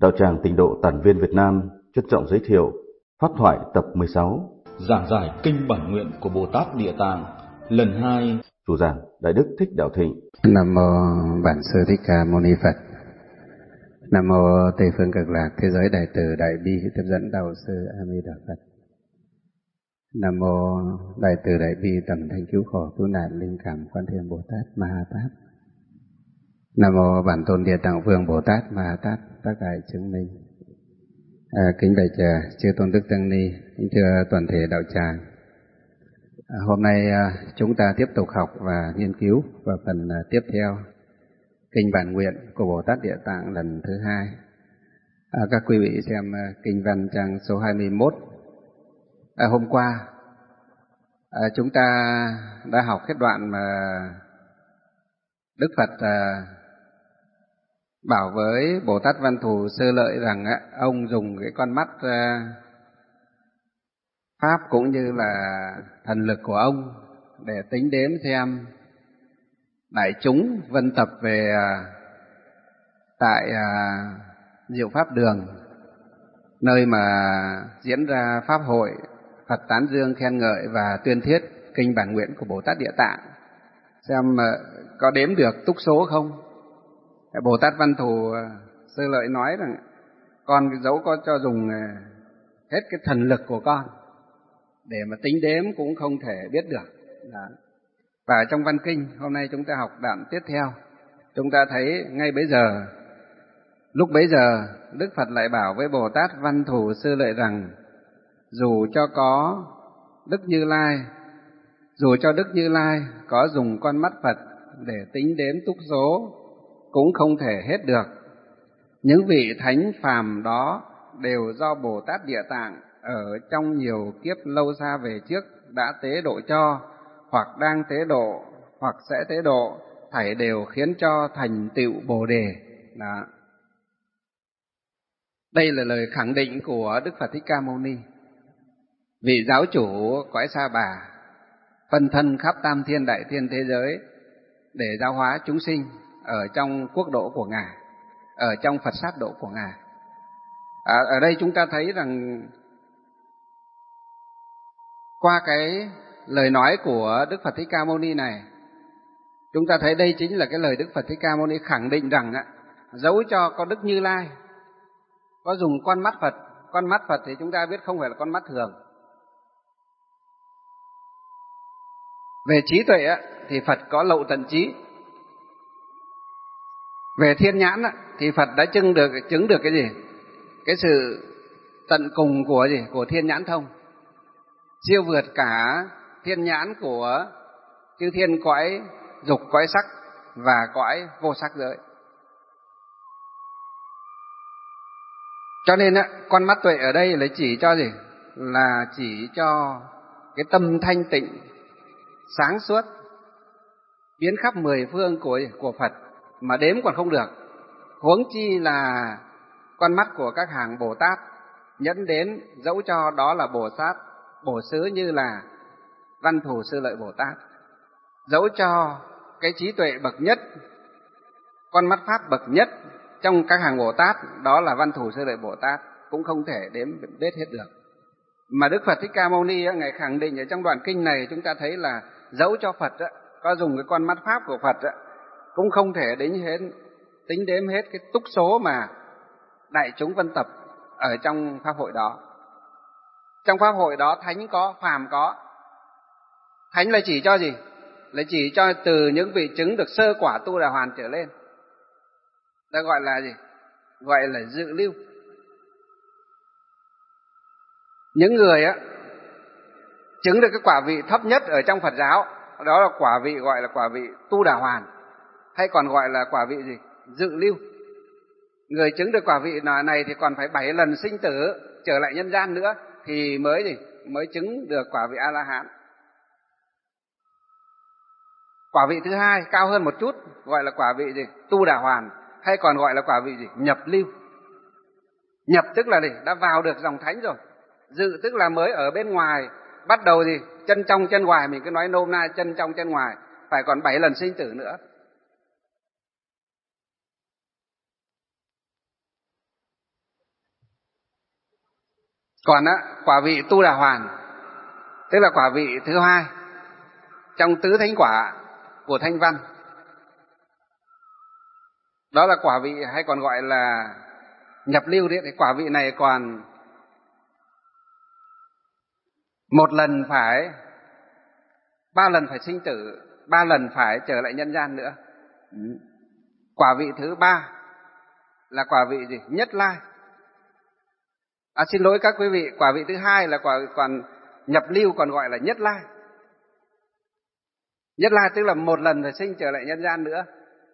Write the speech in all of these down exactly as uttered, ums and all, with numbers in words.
Đạo tràng Tịnh độ Tản Viên Việt Nam trân trọng giới thiệu Pháp thoại tập mười sáu, giảng giải kinh bản nguyện của Bồ Tát Địa Tạng lần hai. Chủ giảng Đại Đức Thích Đạo Thịnh. Nam mô Bản Sư Thích Ca Mâu Ni Phật. Nam mô Tây Phương Cực Lạc Thế Giới Đại Từ Đại Bi Tiếp Dẫn Đạo Sư A Di Đà Phật. Nam mô Đại Từ Đại Bi Tầm Thanh Cứu Khổ Cứu Nạn Linh Cảm Quan Thế Âm Bồ Tát Ma Ha Tát. Nam mô Bản Tôn Địa Tạng Vương Bồ Tát Ma Ha Tát Tác Đại Chứng Minh. À, kính bạch chư tôn đức tăng ni, kính thưa toàn thể đạo tràng. À, hôm nay à, chúng ta tiếp tục học và nghiên cứu vào phần à, tiếp theo kinh bản nguyện của Bồ Tát Địa Tạng lần thứ hai. À, các quý vị xem à, kinh văn trang số hai mươi mốt. À, hôm qua à, chúng ta đã học cái đoạn mà Đức Phật à, bảo với Bồ Tát Văn Thù Sơ Lợi rằng á, ông dùng cái con mắt à, pháp cũng như là thần lực của ông để tính đếm xem đại chúng vân tập về à, tại à, Diệu Pháp Đường, nơi mà diễn ra pháp hội Phật tán dương khen ngợi và tuyên thuyết kinh bản nguyện của Bồ Tát Địa Tạng, xem à, có đếm được túc số không. Bồ Tát Văn Thù Sơ Lợi nói rằng con dẫu có cho dùng hết cái thần lực của con để mà tính đếm cũng không thể biết được. Đó. Và trong văn kinh hôm nay chúng ta học đoạn tiếp theo, chúng ta thấy ngay bấy giờ, lúc bấy giờ Đức Phật lại bảo với Bồ Tát Văn Thù Sơ Lợi rằng dù cho có Đức Như Lai, dù cho Đức Như Lai có dùng con mắt Phật để tính đếm túc số cũng không thể hết được. Những vị thánh phàm đó đều do Bồ Tát Địa Tạng ở trong nhiều kiếp lâu xa về trước đã tế độ cho, hoặc đang tế độ, hoặc sẽ tế độ, thảy đều khiến cho thành tựu Bồ Đề. Đó. Đây là lời khẳng định của Đức Phật Thích Ca Mâu Ni, vị giáo chủ cõi Sa Bà, phân thân khắp tam thiên đại thiên thế giới để giáo hóa chúng sinh ở trong quốc độ của Ngài, ở trong Phật sát độ của Ngài. À, ở đây chúng ta thấy rằng qua cái lời nói của Đức Phật Thích Ca Mâu Ni này, chúng ta thấy đây chính là cái lời Đức Phật Thích Ca Mâu Ni khẳng định rằng á, dẫu cho có Đức Như Lai có dùng con mắt Phật, con mắt Phật thì chúng ta biết không phải là con mắt thường. Về trí tuệ á, thì Phật có lậu tận trí. Về thiên nhãn á, thì Phật đã chứng được chứng được cái gì? Cái sự tận cùng của gì? Của thiên nhãn thông, siêu vượt cả thiên nhãn của chư thiên cõi dục, cõi sắc và cõi vô sắc giới. Cho nên á, con mắt tuệ ở đây là chỉ cho gì? Là chỉ cho cái tâm thanh tịnh, sáng suốt, biến khắp mười phương của của Phật mà đếm còn không được, huống chi là con mắt của các hàng Bồ Tát nhẫn đến, dẫu cho đó là Bồ Tát Bổ Xứ như là Văn Thù Sư Lợi Bồ Tát, dẫu cho cái trí tuệ bậc nhất, con mắt pháp bậc nhất trong các hàng Bồ Tát đó là Văn Thù Sư Lợi Bồ Tát, cũng không thể đếm đết hết được. Mà Đức Phật Thích Ca Mâu Ni Ngài khẳng định ở trong đoạn kinh này, chúng ta thấy là dẫu cho Phật có dùng cái con mắt pháp của Phật cũng không thể đến hết, tính đếm hết cái túc số mà đại chúng vân tập ở trong pháp hội đó. Trong pháp hội đó thánh có, phàm có. Thánh là chỉ cho gì? Là chỉ cho từ những vị chứng được sơ quả Tu Đà Hoàn trở lên. Đó gọi là gì? Gọi là dự lưu. Những người á chứng được cái quả vị thấp nhất ở trong Phật giáo, đó là quả vị gọi là quả vị Tu Đà Hoàn, hay còn gọi là quả vị gì? Dự lưu. Người chứng được quả vị này thì còn phải bảy lần sinh tử trở lại nhân gian nữa thì mới gì? Mới chứng được quả vị A-la-hán. Quả vị thứ hai cao hơn một chút gọi là quả vị gì? Tu Đà Hoàn, hay còn gọi là quả vị gì? Nhập lưu. Nhập tức là gì? Đã vào được dòng thánh rồi. Dự tức là mới ở bên ngoài, bắt đầu gì? Chân trong chân ngoài, mình cứ nói nôm na chân trong chân ngoài, phải còn bảy lần sinh tử nữa. Còn á, quả vị Tu Đà Hoàn, tức là quả vị thứ hai trong tứ thánh quả của Thanh Văn. Đó là quả vị hay còn gọi là nhập lưu đấy. Cái quả vị này còn một lần phải, ba lần phải sinh tử, ba lần phải trở lại nhân gian nữa. Quả vị thứ ba là quả vị gì? Nhất lai. À, xin lỗi các quý vị, quả vị thứ hai là quả còn nhập lưu, còn gọi là nhất lai. Nhất lai tức là một lần phải sinh trở lại nhân gian nữa.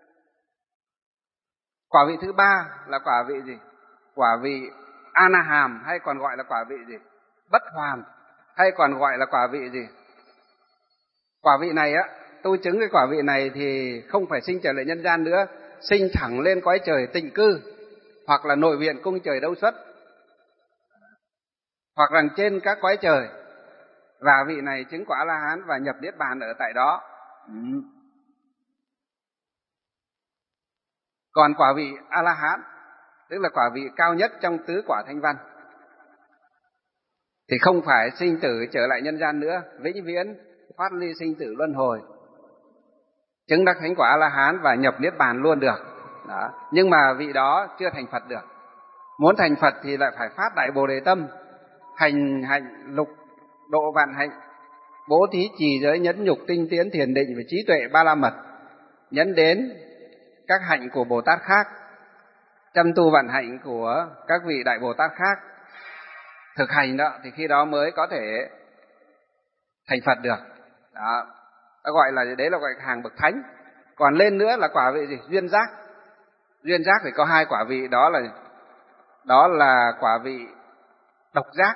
Quả vị thứ ba là quả vị gì? Quả vị A-na-hàm, hay còn gọi là quả vị gì? Bất hoàn, hay còn gọi là quả vị gì? Quả vị này á, tu chứng cái quả vị này thì không phải sinh trở lại nhân gian nữa, sinh thẳng lên cõi trời tịnh cư, hoặc là nội viện cung trời Đâu Xuất, hoặc là trên các cõi trời. Và vị này chứng quả A-la-hán và nhập niết bàn ở tại đó. Ừ. Còn quả vị A-la-hán, tức là quả vị cao nhất trong tứ quả Thanh Văn, thì không phải sinh tử trở lại nhân gian nữa, vĩnh viễn thoát ly sinh tử luân hồi, chứng đắc thánh quả A-la-hán và nhập niết bàn luôn được. Đó. Nhưng mà vị đó chưa thành Phật được. Muốn thành Phật thì lại phải phát đại Bồ Đề tâm, hành hạnh lục độ vạn hạnh, bố thí trì giới nhẫn nhục tinh tiến thiền định và trí tuệ ba la mật, nhấn đến các hạnh của Bồ Tát khác, chăm tu vạn hạnh của các vị đại Bồ Tát khác, thực hành đó, thì khi đó mới có thể thành Phật được. Đó, đó gọi là đấy là gọi là hàng bậc thánh. Còn lên nữa là quả vị gì? Duyên giác. Duyên giác thì có hai quả vị, đó là đó là quả vị độc giác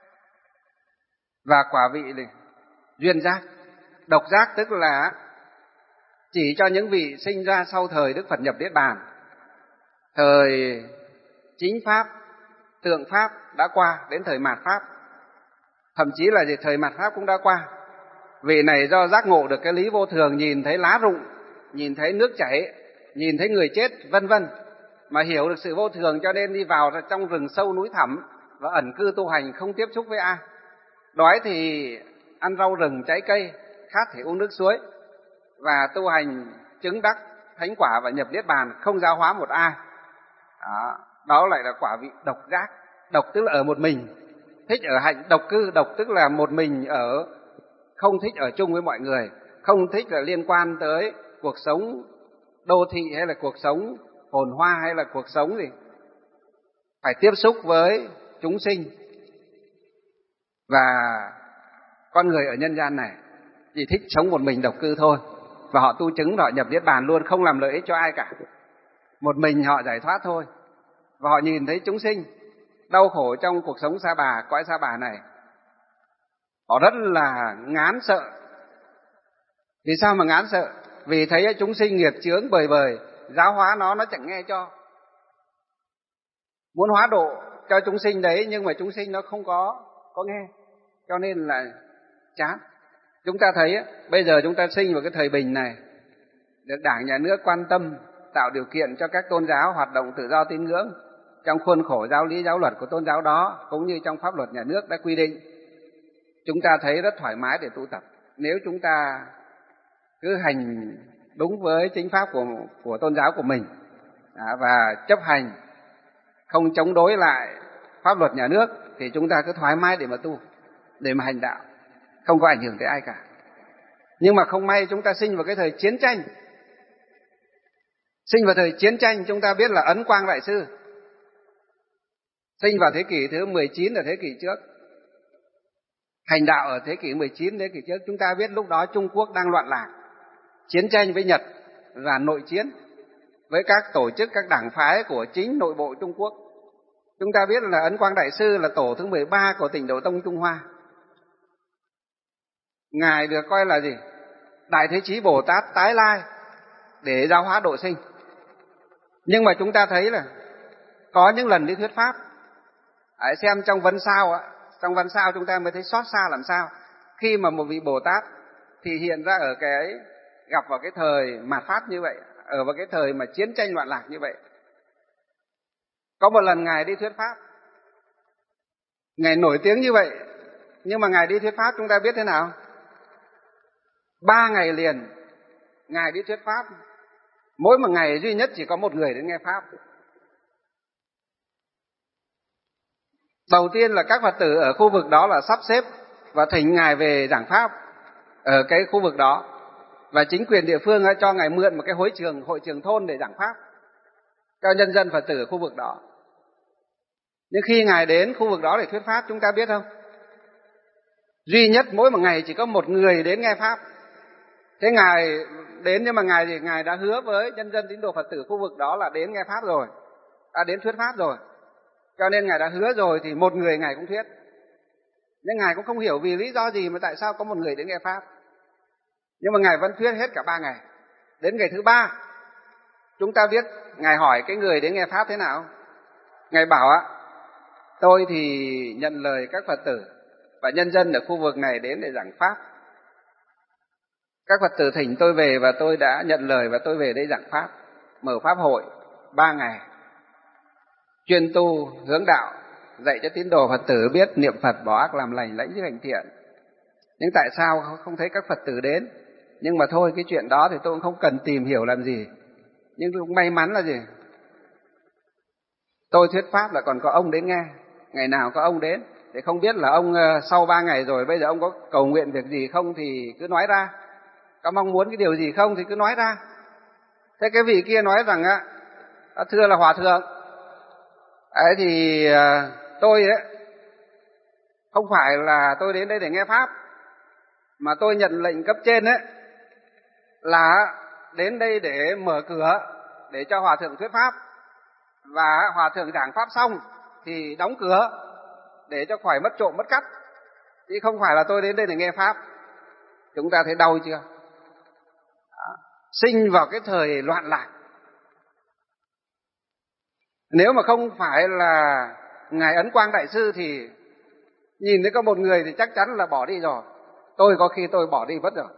và quả vị gì? Duyên giác. Độc giác tức là chỉ cho những vị sinh ra sau thời Đức Phật nhập niết bàn, thời chính pháp, tượng pháp đã qua, đến thời mạt pháp, thậm chí là gì? Thời mạt pháp cũng đã qua. Vị này do giác ngộ được cái lý vô thường, nhìn thấy lá rụng, nhìn thấy nước chảy, nhìn thấy người chết, vân vân, mà hiểu được sự vô thường, cho nên đi vào trong rừng sâu núi thẳm và ẩn cư tu hành, không tiếp xúc với ai. Đói thì ăn rau rừng trái cây, khát thì uống nước suối, và tu hành chứng đắc thánh quả và nhập niết bàn, không giáo hóa một ai. Đó, đó lại là quả vị độc giác. Độc tức là ở một mình, thích ở hạnh độc cư. Độc tức là một mình ở, không thích ở chung với mọi người, không thích là liên quan tới cuộc sống đô thị hay là cuộc sống phồn hoa hay là cuộc sống gì, phải tiếp xúc với chúng sinh. Và con người ở nhân gian này chỉ thích sống một mình độc cư thôi, và họ tu chứng, họ nhập niết bàn luôn, không làm lợi ích cho ai cả, một mình họ giải thoát thôi. Và họ nhìn thấy chúng sinh đau khổ trong cuộc sống sa bà, cõi sa bà này, họ rất là ngán sợ. Vì sao mà ngán sợ? Vì thấy chúng sinh nghiệp chướng bời bời, giáo hóa nó, nó chẳng nghe cho. Muốn hóa độ cho chúng sinh đấy, nhưng mà chúng sinh nó không có có nghe, cho nên là chán. Chúng ta thấy bây giờ chúng ta sinh vào cái thời bình này, được Đảng Nhà nước quan tâm, tạo điều kiện cho các tôn giáo hoạt động tự do tín ngưỡng trong khuôn khổ giáo lý giáo luật của tôn giáo đó, cũng như trong pháp luật nhà nước đã quy định. Chúng ta thấy rất thoải mái để tu tập. Nếu chúng ta cứ hành đúng với chính pháp của, của tôn giáo của mình, à, và chấp hành, không chống đối lại pháp luật nhà nước, thì chúng ta cứ thoải mái để mà tu, để mà hành đạo, không có ảnh hưởng tới ai cả. Nhưng mà không may chúng ta sinh vào cái thời chiến tranh. Sinh vào thời chiến tranh, chúng ta biết là Ấn Quang Đại Sư sinh vào thế kỷ thứ mười chín, ở thế kỷ trước, hành đạo ở thế kỷ mười chín, thế kỷ trước. Chúng ta biết lúc đó Trung Quốc đang loạn lạc, chiến tranh với Nhật và nội chiến với các tổ chức, các đảng phái của chính nội bộ Trung Quốc. Chúng ta biết là Ấn Quang Đại Sư là tổ thứ mười ba của Tịnh Độ Tông Trung Hoa. Ngài được coi là gì? Đại Thế Chí Bồ Tát tái lai để giáo hóa độ sinh. Nhưng mà chúng ta thấy là có những lần đi thuyết pháp, hãy xem trong Văn Sao á, trong Văn Sao chúng ta mới thấy xót xa làm sao. Khi mà một vị Bồ Tát thì hiện ra ở cái gặp vào cái thời mạt pháp như vậy, ở vào cái thời mà chiến tranh loạn lạc như vậy. Có một lần Ngài đi thuyết pháp, Ngài nổi tiếng như vậy, nhưng mà Ngài đi thuyết pháp chúng ta biết thế nào? Ba ngày liền Ngài đi thuyết pháp, mỗi một ngày duy nhất chỉ có một người đến nghe pháp. Đầu tiên là các Phật tử ở khu vực đó là sắp xếp và thỉnh Ngài về giảng pháp ở cái khu vực đó, và chính quyền địa phương cho Ngài mượn một cái hội trường, hội trường thôn để giảng pháp cho nhân dân Phật tử ở khu vực đó. Nhưng khi Ngài đến khu vực đó để thuyết pháp, chúng ta biết không? Duy nhất mỗi một ngày chỉ có một người đến nghe pháp. Thế Ngài đến, nhưng mà Ngài thì Ngài đã hứa với nhân dân tín đồ Phật tử khu vực đó là đến nghe pháp rồi, đã đến thuyết pháp rồi. Cho nên Ngài đã hứa rồi thì một người Ngài cũng thuyết. Nhưng Ngài cũng không hiểu vì lý do gì mà tại sao có một người đến nghe pháp. Nhưng mà Ngài vẫn thuyết hết cả ba ngày. Đến ngày thứ ba, chúng ta biết Ngài hỏi cái người đến nghe pháp thế nào. Ngài bảo ạ, tôi thì nhận lời các Phật tử và nhân dân ở khu vực này đến để giảng pháp. Các Phật tử thỉnh tôi về và tôi đã nhận lời và tôi về đây giảng pháp, mở pháp hội ba ngày, chuyên tu hướng đạo, dạy cho tín đồ Phật tử biết niệm Phật, bỏ ác làm lành, lãnh chức hành thiện. Nhưng tại sao không thấy các Phật tử đến? Nhưng mà thôi, cái chuyện đó thì tôi cũng không cần tìm hiểu làm gì. Nhưng cũng may mắn là gì? Tôi thuyết pháp là còn có ông đến nghe. Ngày nào có ông đến. Thì không biết là ông sau ba ngày rồi bây giờ ông có cầu nguyện việc gì không thì cứ nói ra. Có mong muốn cái điều gì không thì cứ nói ra. Thế cái vị kia nói rằng á, thưa là Hòa Thượng, ấy thì tôi ấy, không phải là tôi đến đây để nghe pháp, mà tôi nhận lệnh cấp trên ấy là đến đây để mở cửa để cho Hòa Thượng thuyết pháp, và Hòa Thượng giảng pháp xong thì đóng cửa để cho khỏi mất trộm mất cắp, chứ không phải là tôi đến đây để nghe pháp. Chúng ta thấy đau chưa? Đó. Sinh vào cái thời loạn lạc. Nếu mà không phải là Ngài Ấn Quang Đại Sư thì nhìn thấy có một người thì chắc chắn là bỏ đi rồi. Tôi có khi tôi bỏ đi mất rồi.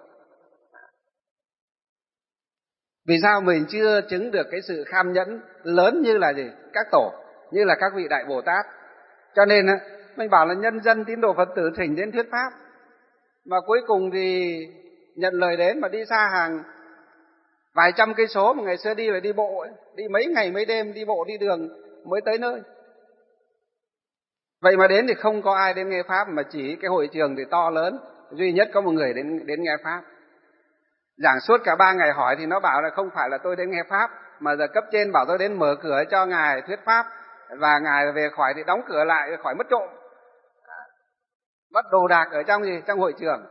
Vì sao mình chưa chứng được cái sự kham nhẫn lớn như là gì? Các tổ, như là các vị Đại Bồ Tát. Cho nên mình bảo là nhân dân tín đồ Phật tử thỉnh đến thuyết pháp, mà cuối cùng thì nhận lời đến mà đi xa hàng vài trăm cây số, mà ngày xưa đi phải đi bộ ấy, đi mấy ngày mấy đêm đi bộ đi đường mới tới nơi. Vậy mà đến thì không có ai đến nghe pháp, mà chỉ cái hội trường thì to lớn, duy nhất có một người đến đến nghe pháp. Giảng suốt cả ba ngày hỏi thì nó bảo là không phải là tôi đến nghe pháp, mà giờ cấp trên bảo tôi đến mở cửa cho Ngài thuyết pháp, và Ngài về khỏi thì đóng cửa lại khỏi mất trộm, mất đồ đạc ở trong gì trong hội trường.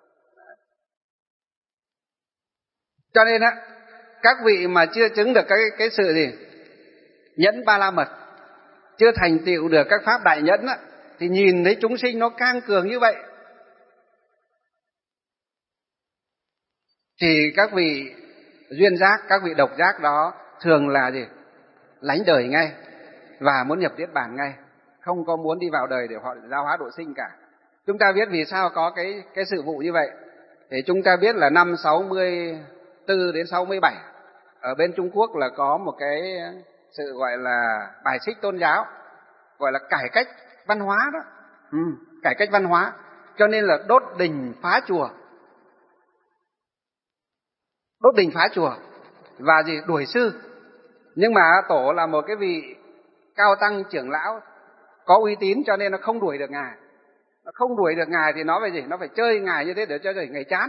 Cho nên á, các vị mà chưa chứng được cái cái sự gì nhẫn ba la mật, chưa thành tựu được các pháp đại nhẫn á, thì nhìn thấy chúng sinh nó cang cường như vậy thì các vị duyên giác, các vị độc giác đó thường là gì? Lánh đời ngay và muốn nhập niết bàn ngay, không có muốn đi vào đời để họ giáo hóa độ sinh cả. Chúng ta biết vì sao có cái cái sự vụ như vậy. Thì chúng ta biết là năm sáu mươi tư đến sáu mươi bảy ở bên Trung Quốc là có một cái sự gọi là bài xích tôn giáo, gọi là cải cách văn hóa đó. Ừ, cải cách văn hóa. Cho nên là đốt đình phá chùa. Đốt đình phá chùa và gì đuổi sư. Nhưng mà tổ là một cái vị cao tăng trưởng lão có uy tín, cho nên nó không đuổi được Ngài. Nó không đuổi được Ngài thì nó phải gì? Nó phải chơi Ngài như thế để cho Ngài chán.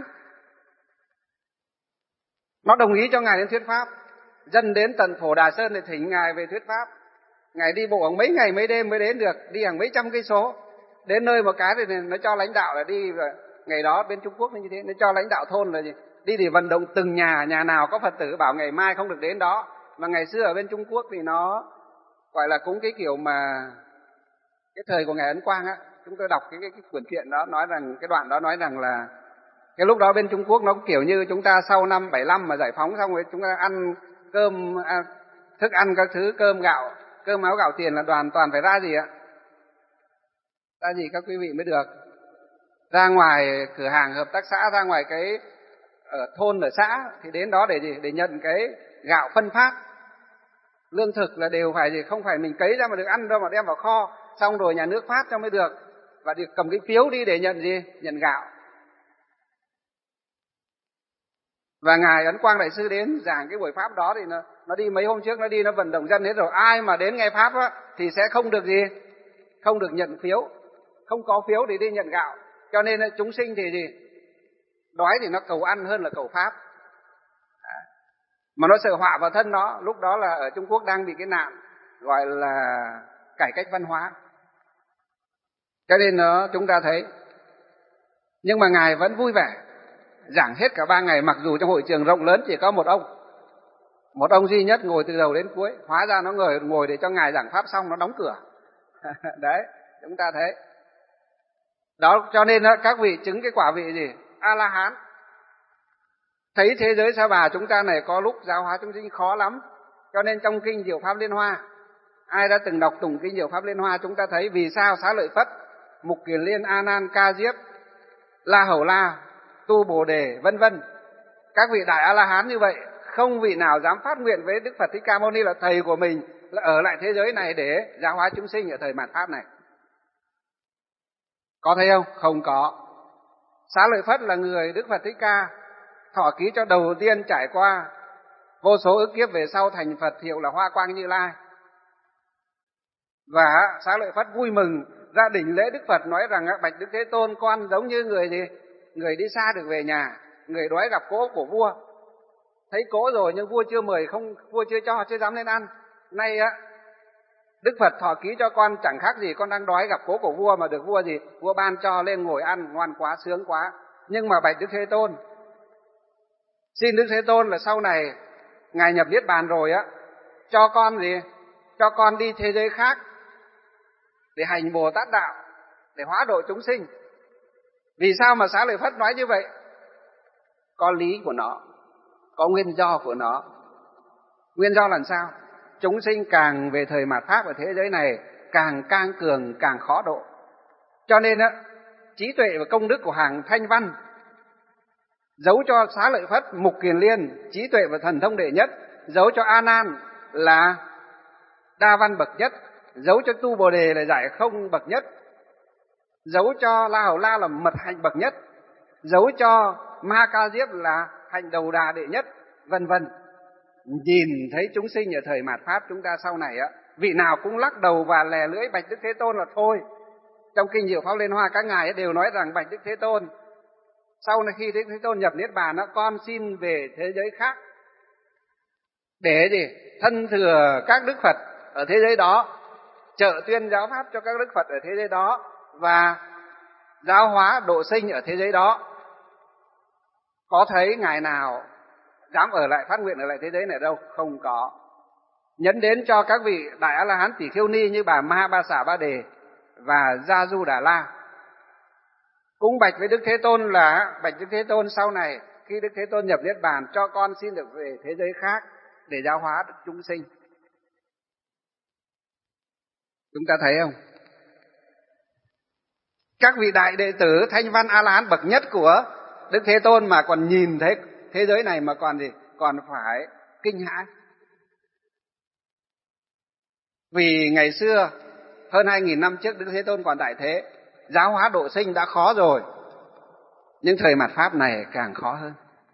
Nó đồng ý cho Ngài đến thuyết pháp. Dân đến tận Phổ Đà Sơn để thỉnh Ngài về thuyết pháp. Ngài đi bộ hàng mấy ngày mấy đêm mới đến được, đi hàng mấy trăm cây số. Đến nơi một cái thì nó cho lãnh đạo là đi, ngày đó bên Trung Quốc như thế, nó cho lãnh đạo thôn là gì? Đi để vận động từng nhà, nhà nào có Phật tử bảo ngày mai không được đến đó. Mà ngày xưa ở bên Trung Quốc thì nó gọi là cũng cái kiểu mà cái thời của Ngài Ấn Quang á, chúng tôi đọc cái, cái, cái quyển truyện đó nói rằng, cái đoạn đó nói rằng là cái lúc đó bên Trung Quốc nó cũng kiểu như chúng ta sau năm bảy lăm mà giải phóng xong rồi chúng ta ăn cơm, à, thức ăn các thứ, cơm gạo, cơm áo gạo tiền là đoàn toàn phải ra gì ạ? Ra gì các quý vị mới được? Ra ngoài cửa hàng hợp tác xã, ra ngoài cái ở thôn ở xã thì đến đó để gì? Để nhận cái gạo phân phát. Lương thực là đều phải gì? Không phải mình cấy ra mà được ăn đâu, mà đem vào kho. xong rồi nhà nước phát cho mới được, và được cầm cái phiếu đi để nhận gì? Nhận gạo. Và ngài Ấn Quang Đại sư đến giảng cái buổi pháp đó thì nó nó đi mấy hôm trước, nó đi nó vận động dân hết rồi, ai mà đến nghe pháp á, thì sẽ không được gì? Không được nhận phiếu, không có phiếu để đi nhận gạo. Cho nên chúng sinh thì gì? Đói thì nó cầu ăn hơn là cầu pháp. Đó. Mà nó sợ họa vào thân nó. Lúc đó là ở Trung Quốc đang bị cái nạn gọi là cải cách văn hóa. Cho nên nó chúng ta thấy. Nhưng mà ngài vẫn vui vẻ giảng hết cả ba ngày, mặc dù trong hội trường rộng lớn chỉ có một ông, một ông duy nhất ngồi từ đầu đến cuối. Hóa ra nó ngồi ngồi để cho ngài giảng pháp xong nó đóng cửa. Đấy, chúng ta thấy. Đó, cho nên các vị chứng cái quả vị gì? A-la-hán. Thấy thế giới Sa Bà chúng ta này có lúc giáo hóa chúng sinh khó lắm. Cho nên trong kinh Diệu Pháp Liên Hoa, ai đã từng đọc tụng kinh Diệu Pháp Liên Hoa, chúng ta thấy vì sao Xá Lợi Phất, Mục Kiền Liên, A Nan, Ca Diếp, La Hầu La, Tu Bồ Đề, vân vân, các vị đại A-la-hán như vậy, không vị nào dám phát nguyện với Đức Phật Thích Ca Mâu Ni là thầy của mình là ở lại thế giới này để giáo hóa chúng sinh ở thời mạt Pháp này. Có thấy không? Không có. Xá Lợi Phất là người Đức Phật Thích Ca thọ ký cho đầu tiên, trải qua vô số ức kiếp về sau thành Phật, hiệu là Hoa Quang Như Lai. Và Xá Lợi Phất vui mừng ra đỉnh lễ Đức Phật, nói rằng bạch Đức Thế Tôn, con giống như người gì? Người đi xa được về nhà, người đói gặp cỗ của vua. Thấy cỗ rồi nhưng vua chưa mời, không vua chưa cho, chưa dám lên ăn. Nay á, Đức Phật thọ ký cho con chẳng khác gì con đang đói gặp cỗ của vua mà được vua gì? Vua ban cho lên ngồi ăn, ngoan quá, sướng quá. Nhưng mà bạch Đức Thế Tôn, xin Đức Thế Tôn là sau này ngài nhập niết bàn rồi á, cho con gì? Cho con đi thế giới khác để hành Bồ Tát đạo, để hóa độ chúng sinh. Vì sao mà Xá Lợi Phất nói như vậy? Có lý của nó, có nguyên do của nó. Nguyên do là sao? Chúng sinh càng về thời mạt Pháp ở thế giới này càng cang cường, càng khó độ. Cho nên á, trí tuệ và công đức của hàng Thanh Văn giấu cho Xá Lợi Phất, Mục Kiền Liên trí tuệ và thần thông đệ nhất, giấu cho A Nan là đa văn bậc nhất, giấu cho Tu Bồ Đề là giải không bậc nhất, giấu cho La Hầu La là mật hạnh bậc nhất, giấu cho Ma Ca Diếp là hạnh đầu đà đệ nhất, vân vân. Nhìn thấy chúng sinh ở thời mạt Pháp chúng ta sau này á, vị nào cũng lắc đầu và lè lưỡi bạch Đức Thế Tôn là thôi. Trong kinh Diệu Pháp Liên Hoa các ngài đều nói rằng bạch Đức Thế Tôn, sau này khi Đức Thế Tôn nhập niết bàn, con xin về thế giới khác để gì? Thân thừa các Đức Phật ở thế giới đó, trợ tuyên giáo pháp cho các Đức Phật ở thế giới đó, và giáo hóa độ sinh ở thế giới đó. Có thấy ngài nào dám ở lại phát nguyện ở lại thế giới này đâu? Không có. Nhấn đến cho các vị đại A-la-hán tỷ khiêu ni như bà Ma Ba Xả Ba Đề và Gia Du Đà La cũng bạch với Đức Thế Tôn là bạch Đức Thế Tôn, sau này khi Đức Thế Tôn nhập niết bàn, cho con xin được về thế giới khác để giáo hóa chúng sinh. Chúng ta thấy không? Các vị đại đệ tử Thanh Văn A-la-hán bậc nhất của Đức Thế Tôn mà còn nhìn thấy thế giới này mà còn gì? Còn phải kinh hãi. Vì ngày xưa hơn hai nghìn năm trước Đức Thế Tôn còn tại thế, giáo hóa độ sinh đã khó rồi, nhưng thời mạt Pháp này càng khó hơn.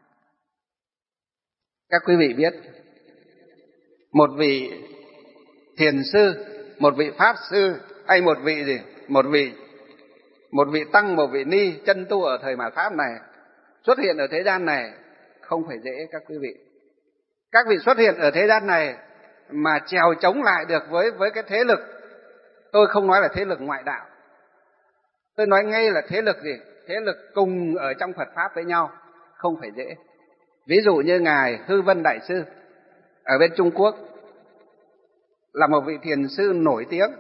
Các quý vị biết, một vị thiền sư, một vị pháp sư, hay một vị gì? Một vị một vị tăng, một vị ni chân tu ở thời mạt Pháp này xuất hiện ở thế gian này không phải dễ các quý vị. Các vị xuất hiện ở thế gian này mà trèo chống lại được với với cái thế lực, tôi không nói là thế lực ngoại đạo, tôi nói ngay là thế lực gì? Thế lực cùng ở trong Phật Pháp với nhau, không phải dễ. Ví dụ như ngài Hư Vân Đại sư ở bên Trung Quốc là một vị thiền sư nổi tiếng.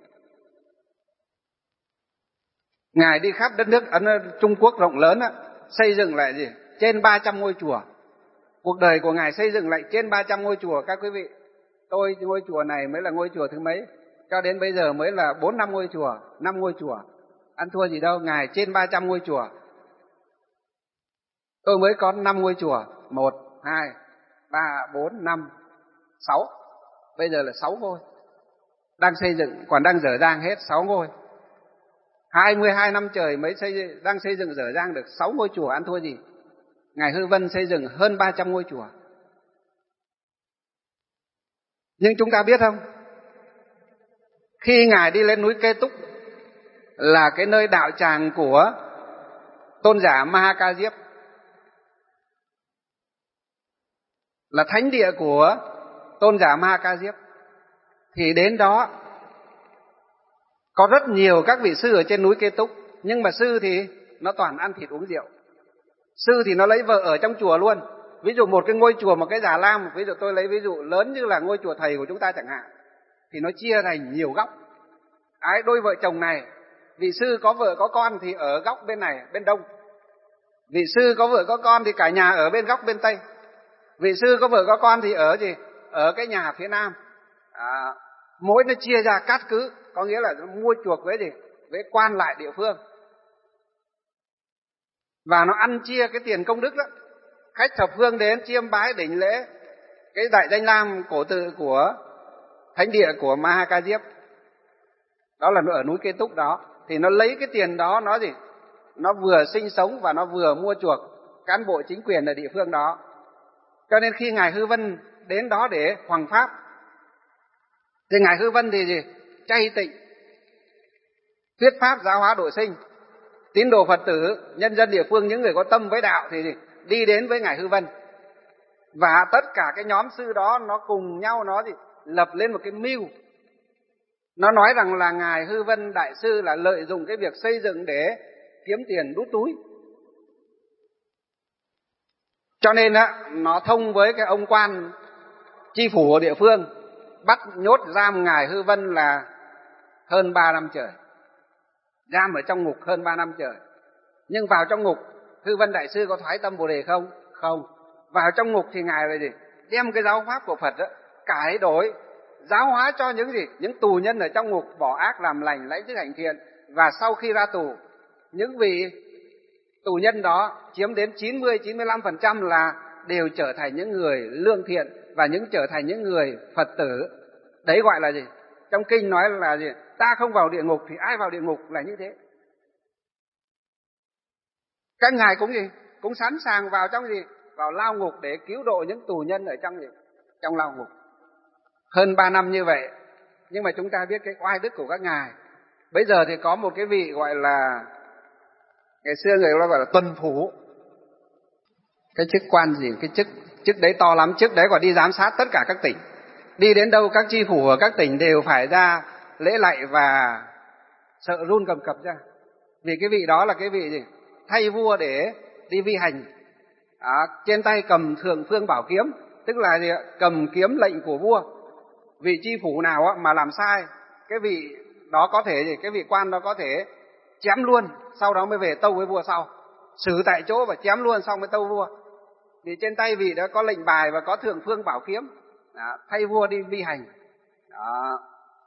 Ngài đi khắp đất nước Ấn Trung Quốc rộng lớn á, xây dựng lại gì? Trên ba trăm ngôi chùa. Cuộc đời của ngài xây dựng lại trên ba trăm ngôi chùa các quý vị. Tôi ngôi chùa này mới là ngôi chùa thứ mấy, cho đến bây giờ mới là bốn năm ngôi chùa, năm ngôi chùa. Ăn thua gì đâu, ngài trên ba trăm ngôi chùa. Tôi mới có năm ngôi chùa, một, hai, ba, bốn, năm, sáu. Bây giờ là sáu ngôi. đang xây dựng, còn đang dở dang hết sáu ngôi. hai mươi hai năm trời mới xây, đang xây dựng dở dang được sáu ngôi chùa, ăn thua gì. Ngài Hư Vân xây dựng hơn ba trăm ngôi chùa. Nhưng chúng ta biết không, khi Ngài đi lên núi Kê Túc là cái nơi đạo tràng của tôn giả Ma Ha Ca Diếp, là thánh địa của tôn giả Ma Ha Ca Diếp, thì đến đó có rất nhiều các vị sư ở trên núi Kê Túc. Nhưng mà sư thì nó toàn ăn thịt uống rượu. Sư thì nó lấy vợ ở trong chùa luôn. Ví dụ một cái ngôi chùa, một cái già lam, ví dụ tôi lấy ví dụ lớn như là ngôi chùa thầy của chúng ta chẳng hạn, thì nó chia thành nhiều góc. Ái, đôi vợ chồng này, vị sư có vợ có con thì ở góc bên này, bên đông. Vị sư có vợ có con thì cả nhà ở bên góc bên tây. Vị sư có vợ có con thì ở gì? Ở cái nhà phía nam. À, mỗi nó chia ra cát cứ, có nghĩa là nó mua chuộc với gì? Với quan lại địa phương. Và nó ăn chia cái tiền công đức đó. Khách thập phương đến chiêm bái đỉnh lễ cái đại danh lam cổ tự của thánh địa của Ma Ha Ca Diếp, đó là ở núi Kê Túc đó, thì nó lấy cái tiền đó nó gì? Nó vừa sinh sống và nó vừa mua chuộc cán bộ chính quyền ở địa phương đó. Cho nên khi Ngài Hư Vân đến đó để hoằng pháp, thì Ngài Hư Vân thì gì? Chay tịnh, thuyết pháp giáo hóa độ sinh. Tín đồ Phật tử, nhân dân địa phương, những người có tâm với đạo thì gì? Đi đến với Ngài Hư Vân. Và tất cả cái nhóm sư đó nó cùng nhau nó gì? Lập lên một cái mưu. Nó nói rằng là Ngài Hư Vân Đại Sư là lợi dụng cái việc xây dựng để kiếm tiền đút túi. Cho nên á, nó thông với cái ông quan chi phủ ở địa phương, bắt nhốt giam Ngài Hư Vân là hơn ba năm trời. Giam ở trong ngục hơn ba năm trời. Nhưng vào trong ngục, Hư Vân Đại Sư có thoái tâm Bồ Đề không? Không. Vào trong ngục thì Ngài là gì? Đem cái giáo pháp của Phật đó, cải đổi, giáo hóa cho những gì? Những tù nhân ở trong ngục bỏ ác làm lành, lãnh chức hành thiện. Và sau khi ra tù, những vị tù nhân đó chiếm đến chín mươi đến chín mươi lăm phần trăm là đều trở thành những người lương thiện và những trở thành những người Phật tử. Đấy gọi là gì? Trong kinh nói là gì? Ta không vào địa ngục thì ai vào địa ngục, là như thế. Các ngài cũng gì? Cũng sẵn sàng vào trong gì? Vào lao ngục để cứu độ những tù nhân ở trong gì? Trong lao ngục. Hơn ba năm như vậy. Nhưng mà chúng ta biết cái oai đức của các ngài. Bây giờ thì có một cái vị gọi là, ngày xưa người ta gọi là tuần phủ. Cái chức quan gì? Cái chức chức đấy to lắm. Chức đấy còn đi giám sát tất cả các tỉnh. Đi đến đâu các chi phủ ở các tỉnh đều phải ra lễ lạy và sợ run cầm cập ra. Vì cái vị đó là cái vị gì? Thay vua để đi vi hành. À, trên tay cầm Thượng Phương Bảo Kiếm, tức là gì? Cầm kiếm lệnh của vua. Vị chi phủ nào mà làm sai, cái vị đó có thể gì? Cái vị quan đó có thể chém luôn, sau đó mới về tâu với vua sau. Xử tại chỗ và chém luôn xong mới tâu vua. Vì trên tay vị đó có lệnh bài và có Thượng Phương Bảo Kiếm. Đó, thay vua đi vi hành. Đó.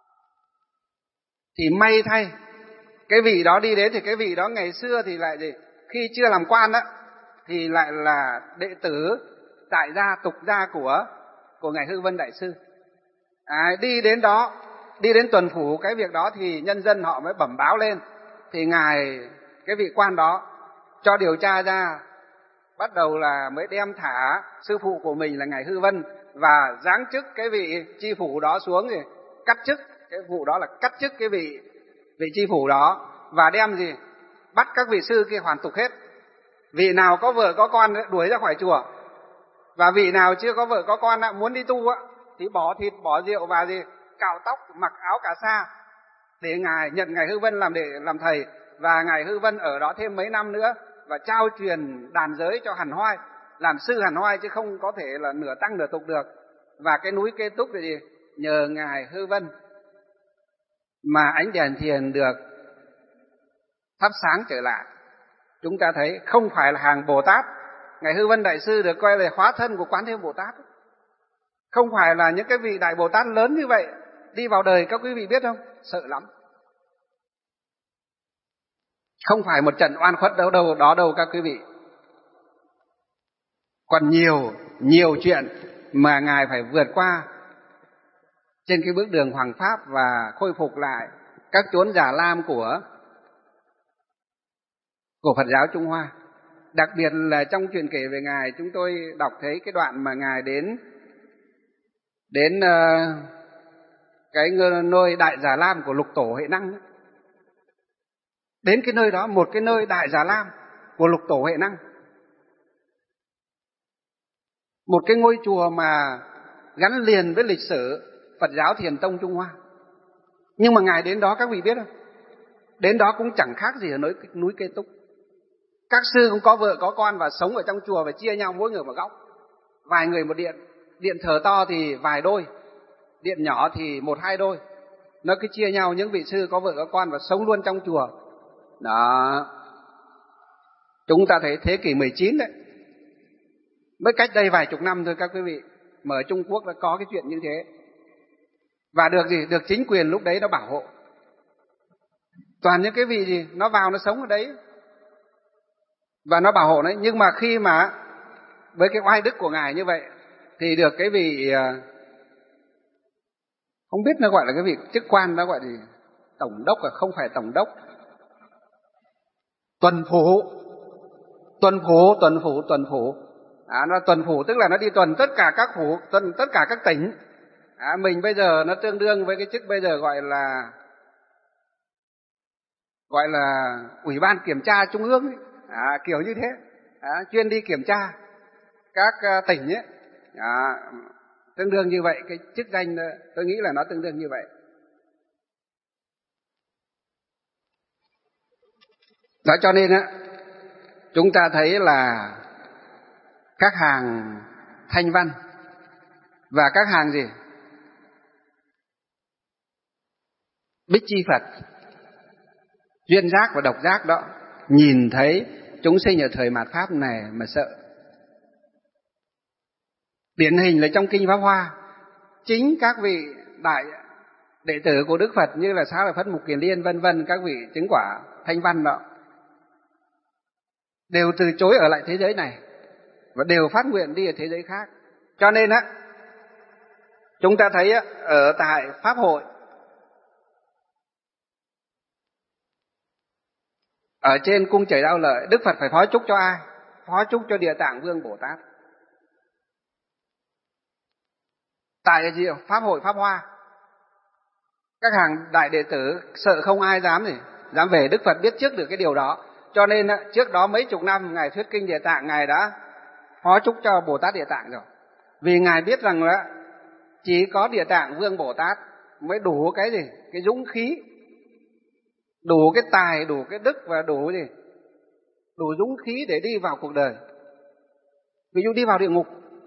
Thì may thay, cái vị đó đi đến thì cái vị đó ngày xưa thì lại gì? Khi chưa làm quan đó thì lại là đệ tử tại gia tục gia của của Ngài Hư Vân Đại Sư. À, đi đến đó, đi đến tuần phủ cái việc đó thì nhân dân họ mới bẩm báo lên. Thì ngài, cái vị quan đó cho điều tra ra, bắt đầu là mới đem thả sư phụ của mình là Ngài Hư Vân và giáng chức cái vị chi phủ đó xuống, thì cắt chức. Cái vụ đó là cắt chức cái vị vị chi phủ đó và đem gì? Bắt các vị sư kia hoàn tục hết. Vị nào có vợ có con đuổi ra khỏi chùa, và vị nào chưa có vợ có con muốn đi tu thì bỏ thịt bỏ rượu và gì? Cạo tóc, mặc áo cà sa để ngài nhận Ngài Hư Vân làm để làm thầy, và Ngài Hư Vân ở đó thêm mấy năm nữa và trao truyền đàn giới cho Hàn Hoai, làm sư Hàn Hoai chứ không có thể là nửa tăng nửa tục được. Và cái núi Kê Túc thì gì? Nhờ Ngài Hư Vân mà ánh đèn thiền được thắp sáng trở lại. Chúng ta thấy không phải là hàng Bồ Tát. Ngài Hư Vân Đại Sư được coi là hóa thân của Quán Thế Bồ Tát. Không phải là những cái vị Đại Bồ Tát lớn như vậy đi vào đời, các quý vị biết không? Sợ lắm. Không phải một trận oan khuất đâu đâu đó đâu các quý vị. Còn nhiều, nhiều chuyện mà Ngài phải vượt qua trên cái bước đường hoằng pháp và khôi phục lại các chốn Già Lam của của Phật giáo Trung Hoa. Đặc biệt là trong truyền kể về Ngài, chúng tôi đọc thấy cái đoạn mà Ngài đến đến uh, cái nơi Đại Già Lam của Lục Tổ Huệ Năng. Đến cái nơi đó, một cái nơi Đại Già Lam của Lục Tổ Huệ Năng. Một cái ngôi chùa mà gắn liền với lịch sử Phật giáo Thiền Tông Trung Hoa. Nhưng mà Ngài đến đó các vị biết không? Đến đó cũng chẳng khác gì ở núi, núi Kê Túc. Các sư cũng có vợ có con và sống ở trong chùa và chia nhau mỗi người một góc. Vài người một điện. Điện thờ to thì vài đôi, điện nhỏ thì một hai đôi. Nó cứ chia nhau, những vị sư có vợ có con và sống luôn trong chùa. Đó. Chúng ta thấy thế kỷ mười chín đấy. Mới cách đây vài chục năm thôi các quý vị, mà ở Trung Quốc đã có cái chuyện như thế. Và được gì? Được chính quyền lúc đấy nó bảo hộ. Toàn những cái vị gì? Nó vào nó sống ở đấy. Và nó bảo hộ đấy. Nhưng mà khi mà với cái oai đức của Ngài như vậy thì được cái vị, không biết nó gọi là cái vị chức quan đó gọi gì? Tổng đốc à? Không phải tổng đốc. Tuần phủ. Tuần phủ, tuần phủ, tuần phủ. À, nó tuần phủ tức là nó đi tuần tất cả các phủ, tuần tất cả các tỉnh. À, mình bây giờ nó tương đương với cái chức bây giờ gọi là gọi là Ủy ban Kiểm tra Trung ương ấy. À, kiểu như thế. À, chuyên đi kiểm tra các uh, tỉnh ấy. À, tương đương như vậy, cái chức danh tôi nghĩ là nó tương đương như vậy. Đó cho nên á, chúng ta thấy là các hàng thanh văn và các hàng gì? Bích chi Phật, duyên giác và độc giác đó, nhìn thấy chúng sinh ở thời mạt Pháp này mà sợ. Điển hình là trong Kinh Pháp Hoa, chính các vị đại đệ tử của Đức Phật như là Xá Lợi Phất, Mục Kiền Liên vân vân, các vị chứng quả thanh văn đó, đều từ chối ở lại thế giới này và đều phát nguyện đi ở thế giới khác. Cho nên á, chúng ta thấy á, ở tại Pháp hội, ở trên cung trời Đao Lợi, Đức Phật phải phó chúc cho ai? Phó chúc cho Địa Tạng Vương Bồ Tát. Tại gì? Pháp hội Pháp Hoa, các hàng đại đệ tử sợ không ai dám gì dám về. Đức Phật biết trước được cái điều đó, cho nên trước đó mấy chục năm Ngài thuyết kinh Địa Tạng, Ngài đã phó chúc cho Bồ Tát Địa Tạng rồi. Vì Ngài biết rằng là chỉ có Địa Tạng Vương Bồ Tát mới đủ cái gì? Cái dũng khí, đủ cái tài, đủ cái đức và đủ gì? Đủ dũng khí để đi vào cuộc đời. Ví dụ đi vào địa ngục,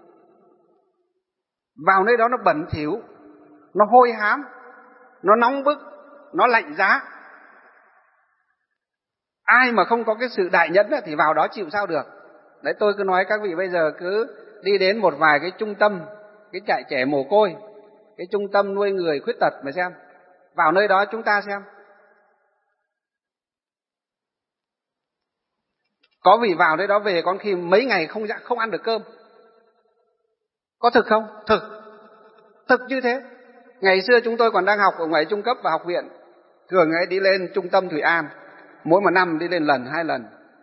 vào nơi đó nó bẩn thỉu, nó hôi hám, nó nóng bức, nó lạnh giá. Ai mà không có cái sự đại nhẫn thì vào đó chịu sao được. Đấy, tôi cứ nói các vị bây giờ cứ đi đến một vài cái trung tâm, cái trại trẻ mồ côi, cái trung tâm nuôi người khuyết tật mà xem. Vào nơi đó chúng ta xem. Có vị vào nơi đó về con khi mấy ngày không không ăn được cơm. Có thực không? Thực. Thực như thế. Ngày xưa chúng tôi còn đang học ở ngoài trung cấp và học viện, thường ấy đi lên trung tâm Thủy An, mỗi một năm đi lên lần, hai lần.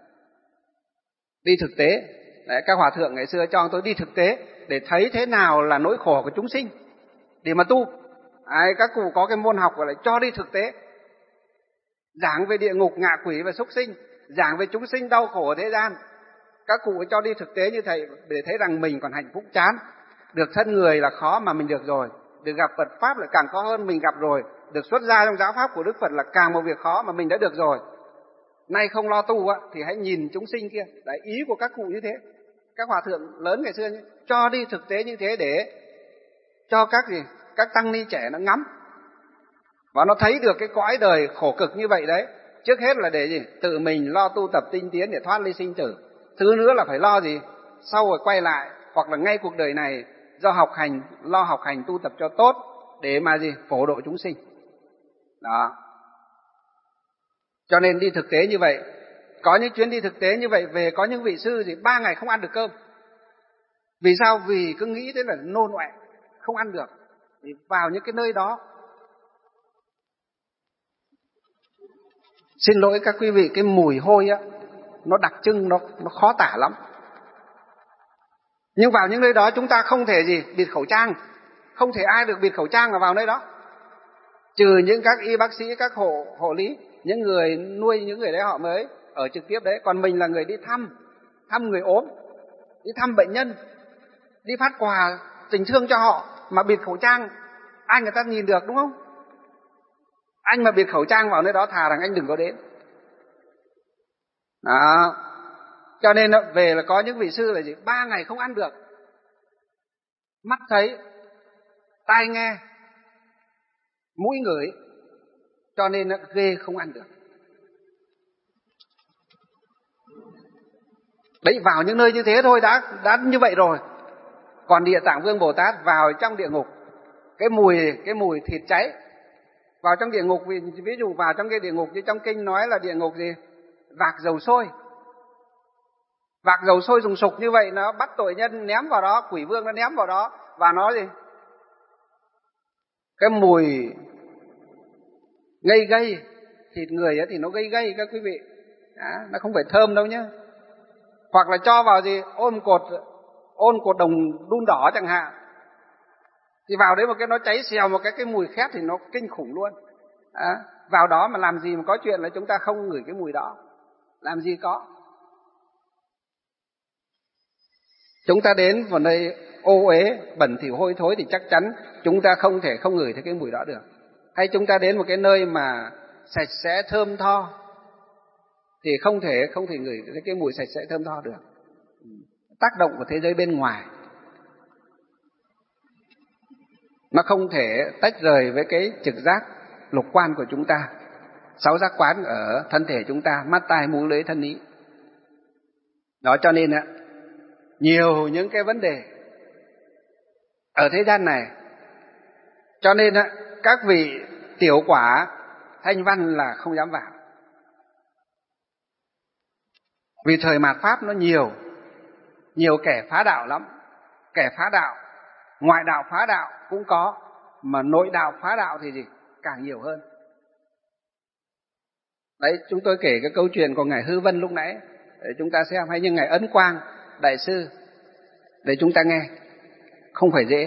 Đi thực tế. Đấy, các hòa thượng ngày xưa cho tôi đi thực tế để thấy thế nào là nỗi khổ của chúng sinh để mà tu. Đấy, các cụ có cái môn học gọi là cho đi thực tế, giảng về địa ngục, ngạ quỷ và súc sinh, giảng về chúng sinh đau khổ ở thế gian. Các cụ cho đi thực tế như thầy để thấy rằng mình còn hạnh phúc chán. Được thân người là khó mà mình được rồi, được gặp Phật Pháp lại càng khó hơn mình gặp rồi, được xuất gia trong giáo Pháp của Đức Phật là càng một việc khó mà mình đã được rồi. Nay không lo tu á, thì hãy nhìn chúng sinh kia. Đấy, ý của các cụ như thế. Các hòa thượng lớn ngày xưa như, cho đi thực tế như thế để cho các gì, các tăng ni trẻ nó ngắm và nó thấy được cái cõi đời khổ cực như vậy đấy. Trước hết là để gì? Tự mình lo tu tập tinh tiến để thoát ly sinh tử. Thứ nữa là phải lo gì? Sau rồi quay lại, hoặc là ngay cuộc đời này do học hành, lo học hành tu tập cho tốt để mà gì? Phổ độ chúng sinh. Đó. Cho nên đi thực tế như vậy. Có những chuyến đi thực tế như vậy về, có những vị sư gì ba ngày không ăn được cơm. Vì sao? Vì cứ nghĩ thế là nôn ọe, không ăn được. Thì vào những cái nơi đó, xin lỗi các quý vị, cái mùi hôi á, nó đặc trưng, nó, nó khó tả lắm. Nhưng vào những nơi đó chúng ta không thể gì bịt khẩu trang, không thể ai được bịt khẩu trang mà vào nơi đó, trừ những các y bác sĩ, các hộ hộ lý, những người nuôi những người đấy họ mới ở trực tiếp đấy. Còn mình là người đi thăm, thăm người ốm, đi thăm bệnh nhân, đi phát quà tình thương cho họ mà bịt khẩu trang, ai người ta nhìn được, đúng không? Anh mà bịt khẩu trang vào nơi đó thà rằng anh đừng có đến. Đó. Cho nên về là có những vị sư là gì? Ba ngày không ăn được. Mắt thấy, tai nghe, mũi ngửi, cho nên nó ghê không ăn được. Đấy, vào những nơi như thế thôi đã đã như vậy rồi. Còn Địa Tạng Vương Bồ Tát vào trong địa ngục, cái mùi cái mùi thịt cháy, vào trong địa ngục, ví, ví dụ vào trong cái địa ngục như trong kinh nói là địa ngục gì? Vạc dầu sôi. Vạc dầu sôi dùng sục như vậy, nó bắt tội nhân ném vào đó, quỷ vương nó ném vào đó, và nó gì? Cái mùi ngây gây, thịt người ấy thì nó gây gây các quý vị. Đó, nó không phải thơm đâu nhá. Hoặc là cho vào gì? Ôn cột, ôn cột đồng đun đỏ chẳng hạn. Thì vào đấy một cái nó cháy xèo, một cái cái mùi khét thì nó kinh khủng luôn. Đó, vào đó mà làm gì mà có chuyện là chúng ta không ngửi cái mùi đó. Làm gì có. Chúng ta đến vào nơi ô uế, bẩn thỉu hôi thối thì chắc chắn chúng ta không thể không ngửi thấy cái mùi đó được. Hay chúng ta đến một cái nơi mà sạch sẽ thơm tho thì không thể không thể ngửi thấy cái mùi sạch sẽ thơm tho được. Tác động của thế giới bên ngoài nó không thể tách rời với cái trực giác lục quan của chúng ta, sáu giác quán ở thân thể chúng ta: mắt, tai, mũi, lưỡi, thân, ý. Đó, cho nên ạ, nhiều những cái vấn đề ở thế gian này, cho nên ạ, các vị tiểu quả thanh văn là không dám vào. Vì thời mạt Pháp nó nhiều, nhiều kẻ phá đạo lắm. Kẻ phá đạo, ngoại đạo phá đạo cũng có, mà nội đạo phá đạo thì gì? Càng nhiều hơn. Đấy, chúng tôi kể cái câu chuyện của Ngài Hư Vân lúc nãy để chúng ta xem, hay như Ngài Ấn Quang Đại Sư để chúng ta nghe. Không phải dễ.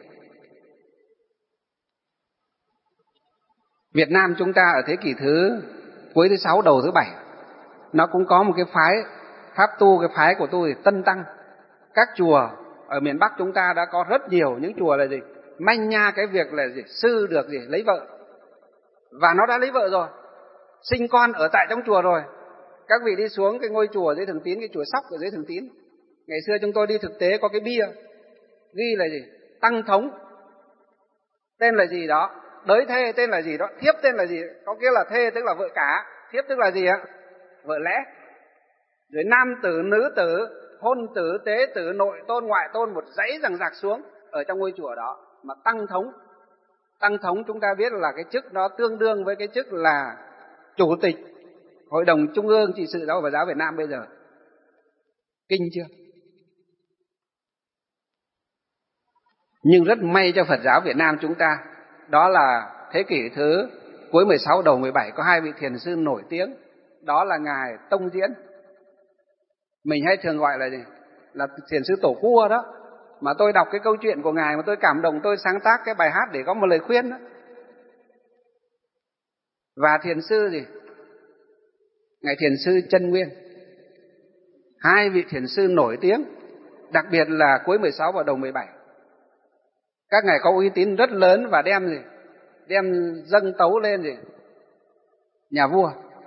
Việt Nam chúng ta ở thế kỷ thứ cuối thứ sáu đầu thứ bảy, nó cũng có một cái phái pháp tu, cái phái của tôi Tân Tăng. Các chùa ở miền Bắc chúng ta đã có rất nhiều những chùa là gì? Manh nha cái việc là gì? Sư được gì? Lấy vợ. Và nó đã lấy vợ rồi, sinh con ở tại trong chùa rồi. Các vị đi xuống cái ngôi chùa dưới Thường Tín, cái chùa Sóc ở dưới Thường Tín, ngày xưa chúng tôi đi thực tế có cái bia ghi là gì? Tăng thống tên là gì đó, đới thê tên là gì đó, thiếp tên là gì, có nghĩa là thê tức là vợ cả, thiếp tức là gì ạ? Vợ lẽ. Rồi nam tử, nữ tử, hôn tử, tế tử, nội tôn, ngoại tôn, một dãy rằng rạc xuống ở trong ngôi chùa đó. Mà tăng thống, tăng thống chúng ta biết là cái chức nó tương đương với cái chức là chủ tịch Hội đồng Trung ương Trị sự Giáo hội Phật giáo Việt Nam bây giờ. Kinh chưa? Nhưng rất may cho Phật giáo Việt Nam chúng ta, đó là thế kỷ thứ cuối mười sáu đầu mười bảy có hai vị thiền sư nổi tiếng, đó là Ngài Tông Diễn, mình hay thường gọi là gì? Là thiền sư Tổ Cua đó. Mà tôi đọc cái câu chuyện của Ngài mà tôi cảm động, tôi sáng tác cái bài hát để có một lời khuyên đó. Và thiền sư gì? Ngài thiền sư Chân Nguyên. Hai vị thiền sư nổi tiếng, đặc biệt là cuối mười sáu và đầu mười bảy. Các ngài có uy tín rất lớn và đem gì? Đem dâng tấu lên gì? Nhà vua.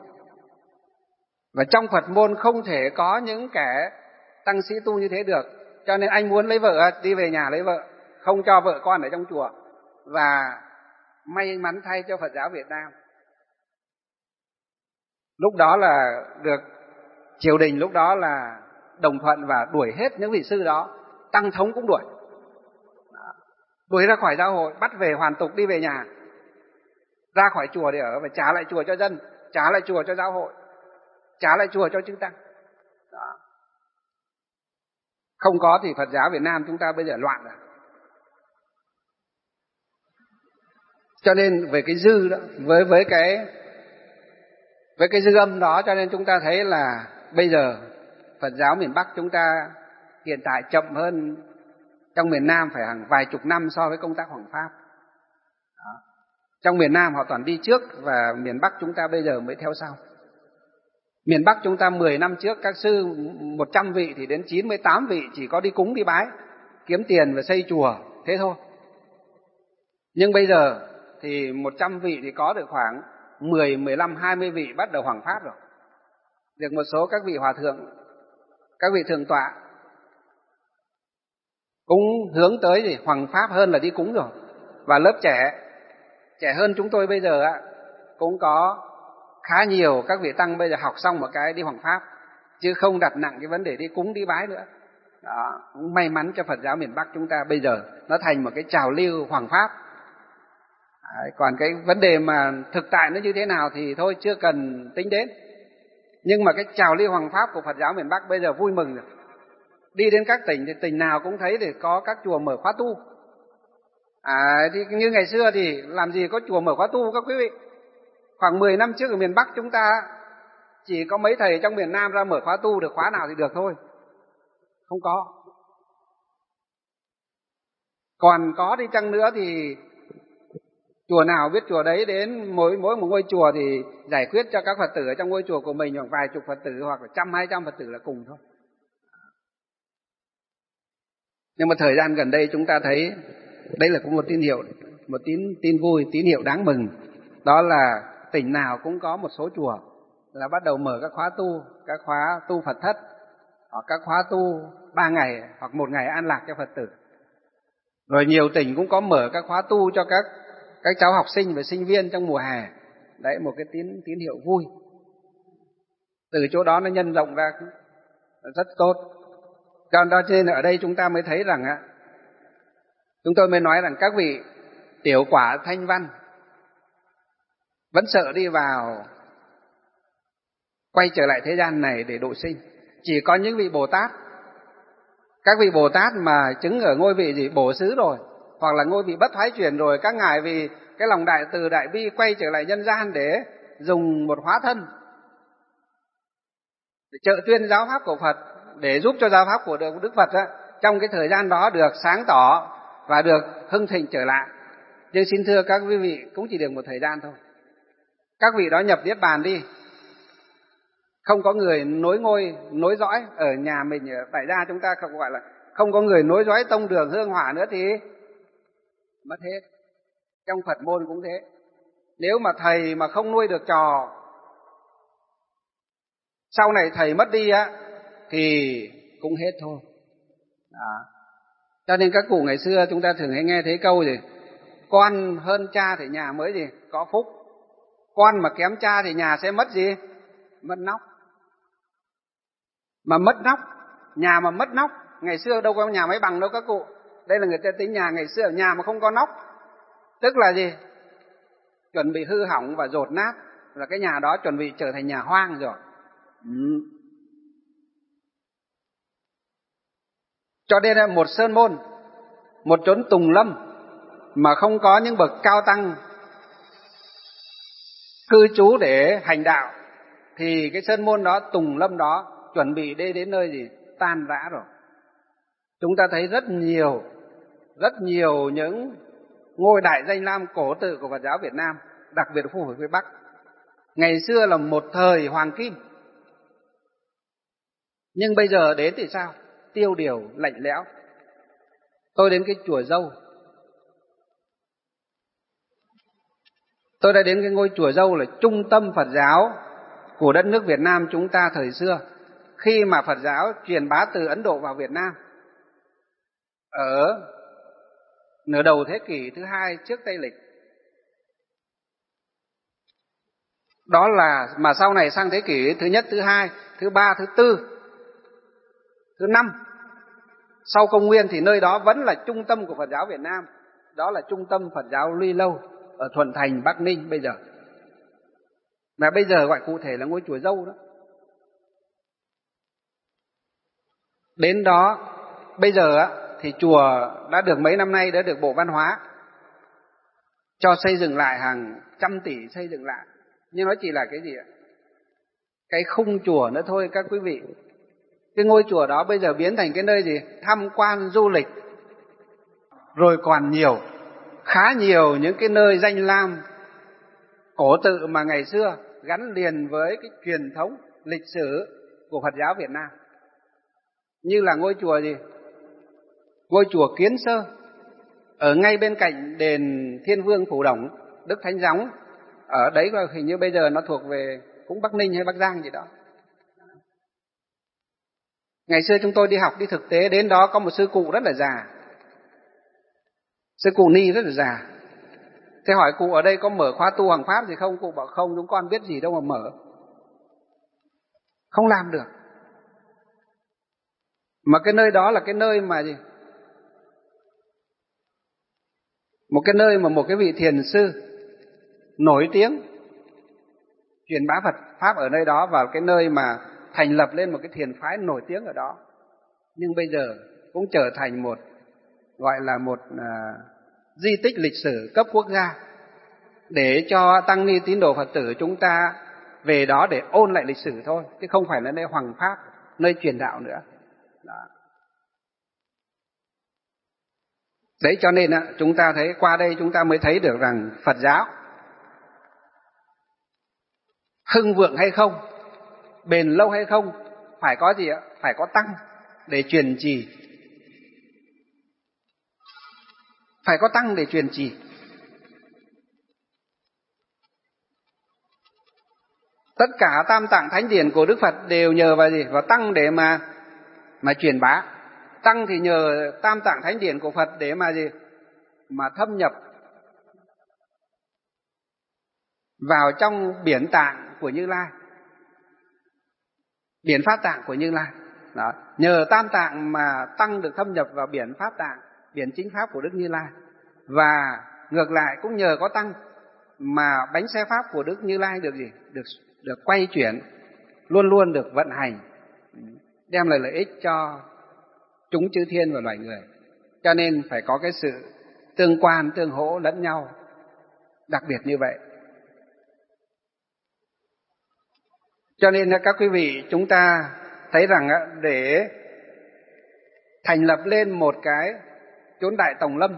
Và trong Phật môn không thể có những kẻ tăng sĩ tu như thế được. Cho nên anh muốn lấy vợ, đi về nhà lấy vợ, không cho vợ con ở trong chùa. Và may mắn thay cho Phật giáo Việt Nam, lúc đó là được triều đình lúc đó là đồng thuận và đuổi hết những vị sư đó. Tăng thống cũng đuổi, đuổi ra khỏi giáo hội, bắt về hoàn tục, đi về nhà, ra khỏi chùa để ở, và trả lại chùa cho dân, trả lại chùa cho giáo hội, trả lại chùa cho chư tăng. Đó. Không có thì Phật giáo Việt Nam chúng ta bây giờ loạn rồi. Cho nên về cái dư đó, với với cái với cái dư âm đó, cho nên chúng ta thấy là bây giờ Phật giáo miền Bắc chúng ta hiện tại chậm hơn trong miền Nam phải hàng vài chục năm so với công tác hoằng pháp. Đó. Trong miền Nam họ toàn đi trước và miền Bắc chúng ta bây giờ mới theo sau. Miền Bắc chúng ta mười năm trước các sư một trăm vị thì đến chín mươi tám vị chỉ có đi cúng đi bái, kiếm tiền và xây chùa, thế thôi. Nhưng bây giờ thì một trăm vị thì có được khoảng mười, mười lăm, hai mươi vị bắt đầu hoằng pháp rồi. Được một số các vị hòa thượng, các vị thượng tọa cũng hướng tới thì hoằng pháp hơn là đi cúng rồi. Và lớp trẻ, trẻ hơn chúng tôi bây giờ á, cũng có khá nhiều các vị tăng bây giờ học xong một cái đi hoằng pháp, chứ không đặt nặng cái vấn đề đi cúng đi bái nữa. Đó, cũng may mắn cho Phật giáo miền Bắc chúng ta bây giờ nó thành một cái trào lưu hoằng pháp. Đấy, còn cái vấn đề mà thực tại nó như thế nào thì thôi chưa cần tính đến. Nhưng mà cái trào lưu hoằng pháp của Phật giáo miền Bắc bây giờ vui mừng rồi. Đi đến các tỉnh thì tỉnh nào cũng thấy thì có các chùa mở khóa tu. À, thì như ngày xưa thì làm gì có chùa mở khóa tu các quý vị. Khoảng mười năm trước ở miền Bắc chúng ta chỉ có mấy thầy trong miền Nam ra mở khóa tu, được khóa nào thì được thôi. Không có. Còn có đi chăng nữa thì chùa nào biết chùa đấy, đến mỗi mỗi một ngôi chùa thì giải quyết cho các Phật tử ở trong ngôi chùa của mình khoảng vài chục Phật tử hoặc là trăm hai trăm Phật tử là cùng thôi. Nhưng mà thời gian gần đây chúng ta thấy đây là cũng một tín hiệu, một tín tin vui, tín hiệu đáng mừng. Đó là tỉnh nào cũng có một số chùa là bắt đầu mở các khóa tu, các khóa tu Phật thất, hoặc các khóa tu ba ngày hoặc một ngày an lạc cho Phật tử. Rồi nhiều tỉnh cũng có mở các khóa tu cho các các cháu học sinh và sinh viên trong mùa hè. Đấy, một cái tín tín hiệu vui. Từ chỗ đó nó nhân rộng ra rất tốt. Còn đó trên ở đây chúng ta mới thấy rằng á, chúng tôi mới nói rằng các vị tiểu quả thanh văn vẫn sợ đi vào quay trở lại thế gian này để độ sinh. Chỉ có những vị Bồ Tát, các vị Bồ Tát mà chứng ở ngôi vị gì bổ xứ rồi, hoặc là ngôi vị bất thoái chuyển rồi, các ngài vì cái lòng đại từ đại bi quay trở lại nhân gian để dùng một hóa thân để trợ tuyên giáo pháp của Phật, để giúp cho giáo pháp của Đức Phật á, trong cái thời gian đó được sáng tỏ và được hưng thịnh trở lại. Nhưng xin thưa các quý vị, cũng chỉ được một thời gian thôi. Các vị đó nhập niết bàn đi, không có người nối ngôi, nối dõi. Ở nhà mình, ở tại gia chúng ta không gọi là không có người nối dõi tông đường hương hỏa nữa thì mất hết. Trong Phật môn cũng thế. Nếu mà thầy mà không nuôi được trò, sau này thầy mất đi á thì cũng hết thôi. Đó. Cho nên các cụ ngày xưa chúng ta thường hay nghe thấy câu gì: con hơn cha thì nhà mới gì có phúc, con mà kém cha thì nhà sẽ mất gì? Mất nóc. Mà mất nóc, nhà mà mất nóc, ngày xưa đâu có nhà máy bằng đâu các cụ. Đây là người ta tính nhà ngày xưa, nhà mà không có nóc tức là gì? Chuẩn bị hư hỏng và dột nát, là cái nhà đó chuẩn bị trở thành nhà hoang rồi. Ừ. Cho nên là một sơn môn, một chốn tùng lâm mà không có những bậc cao tăng cư trú để hành đạo thì cái sơn môn đó, tùng lâm đó chuẩn bị đi đến nơi gì? Tan rã rồi. Chúng ta thấy rất nhiều, rất nhiều những ngôi đại danh lam cổ tự của Phật giáo Việt Nam, đặc biệt khu vực phía Bắc, ngày xưa là một thời hoàng kim. Nhưng bây giờ đến thì sao? Tiêu điều, lạnh lẽo. Tôi đến cái chùa Dâu, tôi đã đến cái ngôi chùa Dâu là trung tâm Phật giáo của đất nước Việt Nam chúng ta thời xưa, khi mà Phật giáo truyền bá từ Ấn Độ vào Việt Nam ở nửa đầu thế kỷ thứ hai trước Tây lịch. Đó là mà sau này sang thế kỷ thứ nhất, thứ hai, thứ ba, thứ tư, thứ năm sau công nguyên thì nơi đó vẫn là trung tâm của Phật giáo Việt Nam. Đó là trung tâm Phật giáo Luy Lâu ở Thuận Thành, Bắc Ninh bây giờ. Mà bây giờ gọi cụ thể là ngôi chùa Dâu đó. Đến đó bây giờ á thì chùa đã được mấy năm nay đã được Bộ Văn hóa cho xây dựng lại hàng trăm tỷ xây dựng lại. Nhưng nó chỉ là cái gì ạ? Cái khung chùa nữa thôi các quý vị. Cái ngôi chùa đó bây giờ biến thành cái nơi gì? Tham quan du lịch. Rồi còn nhiều, khá nhiều những cái nơi danh lam cổ tự mà ngày xưa gắn liền với cái truyền thống lịch sử của Phật giáo Việt Nam. Như là ngôi chùa gì? Ngôi chùa Kiến Sơ, ở ngay bên cạnh đền Thiên Vương Phủ Đồng, Đức Thánh Gióng. Ở đấy hình như bây giờ nó thuộc về cũng Bắc Ninh hay Bắc Giang gì đó. Ngày xưa chúng tôi đi học, đi thực tế, đến đó có một sư cụ rất là già. Sư cụ Ni rất là già. Thế hỏi cụ ở đây có mở khóa tu Hoàng Pháp gì không? Cụ bảo không, chúng con biết gì đâu mà mở. Không làm được. Mà cái nơi đó là cái nơi mà gì? Một cái nơi mà một cái vị thiền sư nổi tiếng truyền bá Phật Pháp ở nơi đó, vào cái nơi mà thành lập lên một cái thiền phái nổi tiếng ở đó. Nhưng bây giờ cũng trở thành một, gọi là một à, di tích lịch sử cấp quốc gia, để cho tăng ni tín đồ Phật tử chúng ta về đó để ôn lại lịch sử thôi, chứ không phải là nơi hoằng pháp, nơi truyền đạo nữa. Đó. Đấy, cho nên chúng ta thấy qua đây chúng ta mới thấy được rằng Phật giáo hưng vượng hay không, bền lâu hay không, phải có gì ạ? Phải có tăng để truyền trì. Phải có tăng để truyền trì. Tất cả tam tạng thánh điển của Đức Phật đều nhờ vào gì? Vào tăng để mà mà truyền bá. Tăng thì nhờ tam tạng thánh điển của Phật để mà gì? Mà thâm nhập vào trong biển tạng của Như Lai, biển pháp tạng của Như Lai. Đó. Nhờ tam tạng mà tăng được thâm nhập vào biển pháp tạng, biển chính pháp của Đức Như Lai. Và ngược lại cũng nhờ có tăng mà bánh xe pháp của Đức Như Lai được gì? Được được quay chuyển, luôn luôn được vận hành, đem lại lợi ích cho chúng chư thiên và loài người. Cho nên phải có cái sự tương quan, tương hỗ lẫn nhau đặc biệt như vậy. Cho nên các quý vị, chúng ta thấy rằng để thành lập lên một cái chốn Đại Tòng Lâm,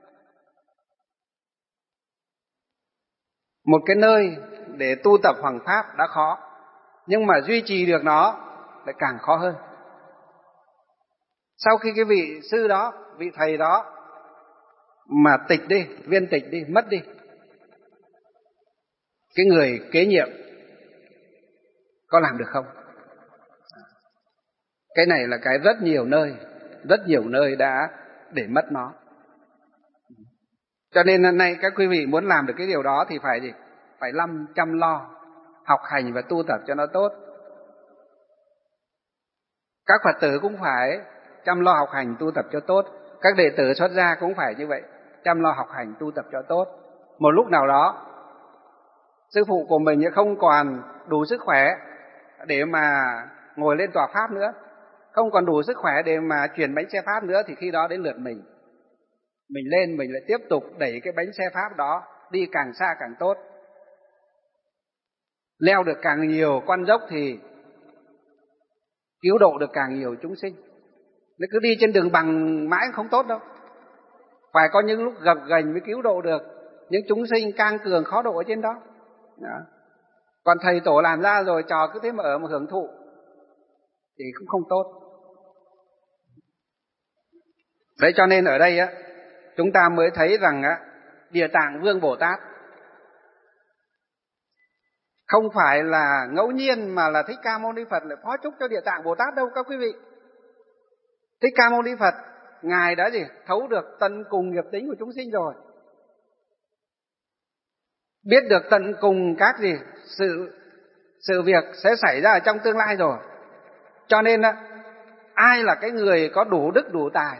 một cái nơi để tu tập hoằng pháp đã khó, nhưng mà duy trì được nó lại càng khó hơn. Sau khi cái vị sư đó, vị thầy đó mà tịch đi, viên tịch đi, mất đi, cái người kế nhiệm có làm được không? Cái này là cái rất nhiều nơi, rất nhiều nơi đã để mất nó. Cho nên hôm nay các quý vị muốn làm được cái điều đó thì phải gì? Phải lâm chăm lo, học hành và tu tập cho nó tốt. Các Phật tử cũng phải chăm lo học hành tu tập cho tốt. Các đệ tử xuất gia cũng phải như vậy, chăm lo học hành tu tập cho tốt. Một lúc nào đó sư phụ của mình không còn đủ sức khỏe để mà ngồi lên tòa pháp nữa, không còn đủ sức khỏe để mà chuyển bánh xe pháp nữa, thì khi đó đến lượt mình. Mình lên, mình lại tiếp tục đẩy cái bánh xe pháp đó đi càng xa càng tốt. Leo được càng nhiều con dốc thì cứu độ được càng nhiều chúng sinh. Nếu cứ đi trên đường bằng mãi không tốt đâu. Phải có những lúc gập ghềnh mới cứu độ được những chúng sinh càng cường khó độ ở trên đó. Đó. Còn thầy tổ làm ra rồi trò cứ thế mà ở mà hưởng thụ thì cũng không tốt. Đấy, cho nên ở đây á, chúng ta mới thấy rằng á, Địa Tạng Vương Bồ Tát không phải là ngẫu nhiên mà là Thích Ca Mâu Ni Phật lại phó chúc cho Địa Tạng Bồ Tát đâu các quý vị. Thích Ca Mâu Ni Phật ngài đã gì? Thấu được tận cùng nghiệp tính của chúng sinh rồi, biết được tận cùng các gì sự sự việc sẽ xảy ra ở trong tương lai rồi. Cho nên á, ai là cái người có đủ đức đủ tài,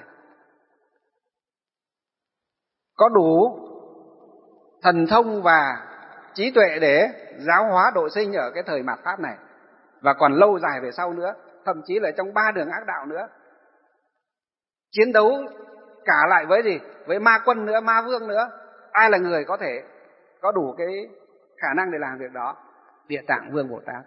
có đủ thần thông và trí tuệ để giáo hóa độ sinh ở cái thời mạt pháp này, và còn lâu dài về sau nữa, thậm chí là trong ba đường ác đạo nữa, chiến đấu cả lại với gì? Với ma quân nữa, ma vương nữa, Ai là người có thể có đủ cái khả năng để làm việc đó? Địa Tạng Vương Bồ Tát.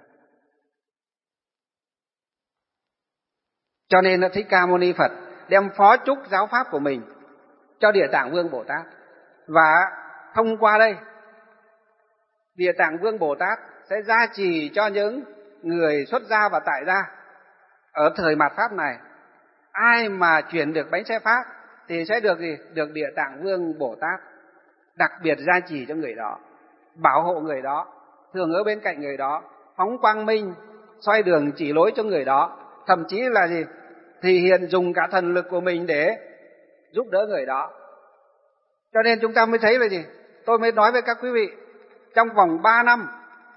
Cho nên là Thích Ca Mâu Ni Phật đem phó chúc giáo pháp của mình cho Địa Tạng Vương Bồ Tát. Và thông qua đây, Địa Tạng Vương Bồ Tát sẽ gia trì cho những người xuất gia và tại gia ở thời mạt Pháp này. Ai mà chuyển được bánh xe Pháp thì sẽ được gì? Được Địa Tạng Vương Bồ Tát đặc biệt gia trì cho người đó, bảo hộ người đó, thường ở bên cạnh người đó, phóng quang minh, xoay đường chỉ lối cho người đó, thậm chí là gì? Thì hiện dùng cả thần lực của mình để giúp đỡ người đó. Cho nên chúng ta mới thấy là gì? Tôi mới nói với các quý vị, trong vòng ba năm,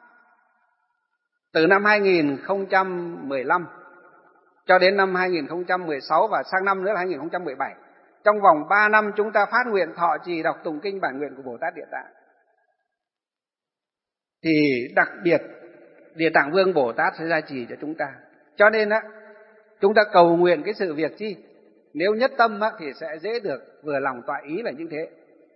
từ năm hai nghìn không trăm mười lăm cho đến năm hai nghìn không trăm mười sáu và sang năm nữa là hai nghìn không trăm mười bảy, trong vòng ba năm chúng ta phát nguyện thọ trì đọc tụng kinh bản nguyện của Bồ Tát Địa Tạng. Thì đặc biệt Địa Tạng Vương Bồ Tát sẽ gia trì cho chúng ta. Cho nên á, chúng ta cầu nguyện cái sự việc chi, nếu nhất tâm á, thì sẽ dễ được, vừa lòng tọa ý là như thế.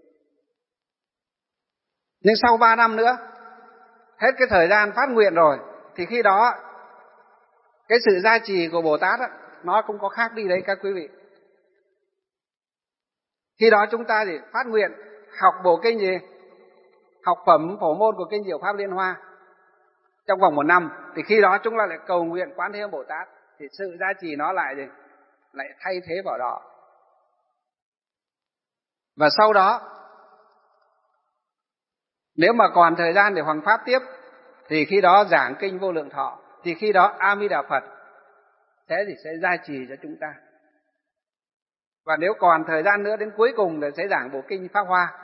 Nhưng sau ba năm nữa, hết cái thời gian phát nguyện rồi, thì khi đó cái sự gia trì của Bồ Tát á, nó cũng có khác đi đấy các quý vị. Khi đó chúng ta thì phát nguyện học bộ kinh gì? Học phẩm phổ môn của kinh Diệu Pháp Liên Hoa trong vòng một năm, thì khi đó chúng ta lại cầu nguyện Quán Thế Âm Bồ Tát, thì sự gia trì nó lại gì? Lại thay thế vào đó. Và sau đó, nếu mà còn thời gian để hoằng pháp tiếp, thì khi đó giảng kinh Vô Lượng Thọ, thì khi đó A Di Đà Phật sẽ gì? Sẽ gia trì cho chúng ta. Và nếu còn thời gian nữa đến cuối cùng là sẽ giảng bộ kinh Pháp Hoa,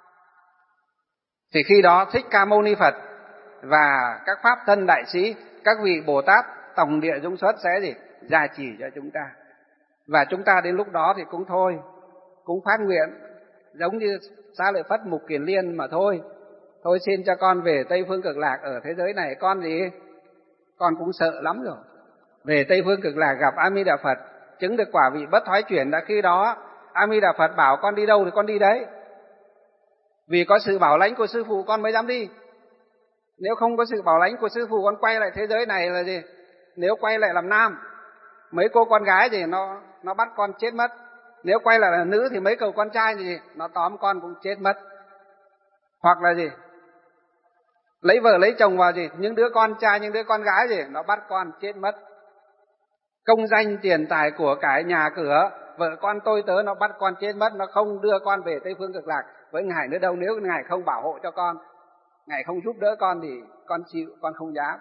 thì khi đó Thích Ca Mâu Ni Phật và các pháp thân đại sĩ, các vị Bồ Tát tổng địa dung xuất sẽ gì? Gia trì cho chúng ta. Và chúng ta đến lúc đó thì cũng thôi, cũng phát nguyện giống như Xá Lợi Phất Mục Kiền Liên mà thôi. Thôi xin cho con về Tây Phương Cực Lạc, ở thế giới này con gì? Con cũng sợ lắm rồi. Về Tây Phương Cực Lạc gặp A Di Đà Phật, chứng được quả vị bất thoái chuyển, đã khi đó A Di Đà Phật bảo con đi đâu thì con đi đấy. Vì có sự bảo lãnh của sư phụ con mới dám đi. Nếu không có sự bảo lãnh của sư phụ, con quay lại thế giới này là gì? Nếu quay lại làm nam, mấy cô con gái thì nó nó bắt con chết mất. Nếu quay lại là nữ thì mấy cậu con trai thì nó tóm con cũng chết mất. Hoặc là gì? Lấy vợ lấy chồng vào gì? Những đứa con trai, những đứa con gái gì? Nó bắt con chết mất. Công danh tiền tài của cải nhà cửa, vợ con tôi tớ nó bắt con chết mất. Nó không đưa con về Tây Phương Cực Lạc với Ngài nữa đâu. Nếu Ngài không bảo hộ cho con, Ngài không giúp đỡ con thì con chịu, con không dám.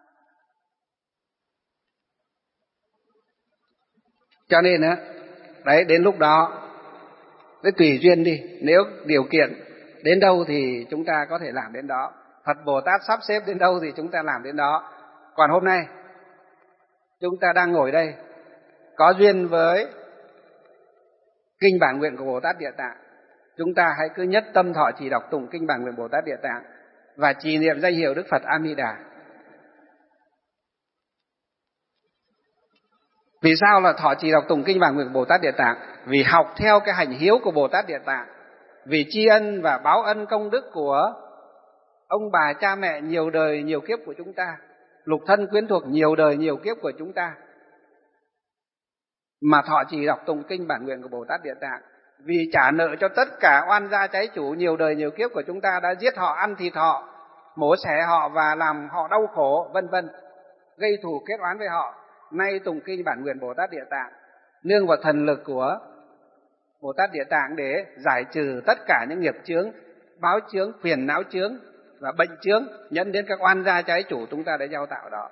Cho nên á, đấy, đến lúc đó đấy, tùy duyên đi. Nếu điều kiện đến đâu thì chúng ta có thể làm đến đó. Phật Bồ Tát sắp xếp đến đâu thì chúng ta làm đến đó. Còn hôm nay chúng ta đang ngồi đây, có duyên với kinh bản nguyện của Bồ Tát Địa Tạng, chúng ta hãy cứ nhất tâm thọ trì đọc tụng kinh bản nguyện Bồ Tát Địa Tạng và trì niệm danh hiệu Đức Phật A Di Đà. Vì sao là thọ trì đọc tụng kinh bản nguyện của Bồ Tát Địa Tạng? Vì học theo cái hành hiếu của Bồ Tát Địa Tạng, vì tri ân và báo ân công đức của ông bà cha mẹ nhiều đời nhiều kiếp của chúng ta, lục thân quyến thuộc nhiều đời nhiều kiếp của chúng ta, mà thọ trì đọc tụng kinh bản nguyện của Bồ Tát Địa Tạng. Vì trả nợ cho tất cả oan gia trái chủ nhiều đời nhiều kiếp của chúng ta, đã giết họ, ăn thịt họ, mổ xẻ họ và làm họ đau khổ vân vân, gây thù kết oán với họ. Nay tụng kinh bản nguyện Bồ Tát Địa Tạng, nương vào thần lực của Bồ Tát Địa Tạng để giải trừ tất cả những nghiệp chướng, báo chướng, phiền não chướng và bệnh chướng dẫn đến các oan gia trái chủ chúng ta đã gieo tạo đó.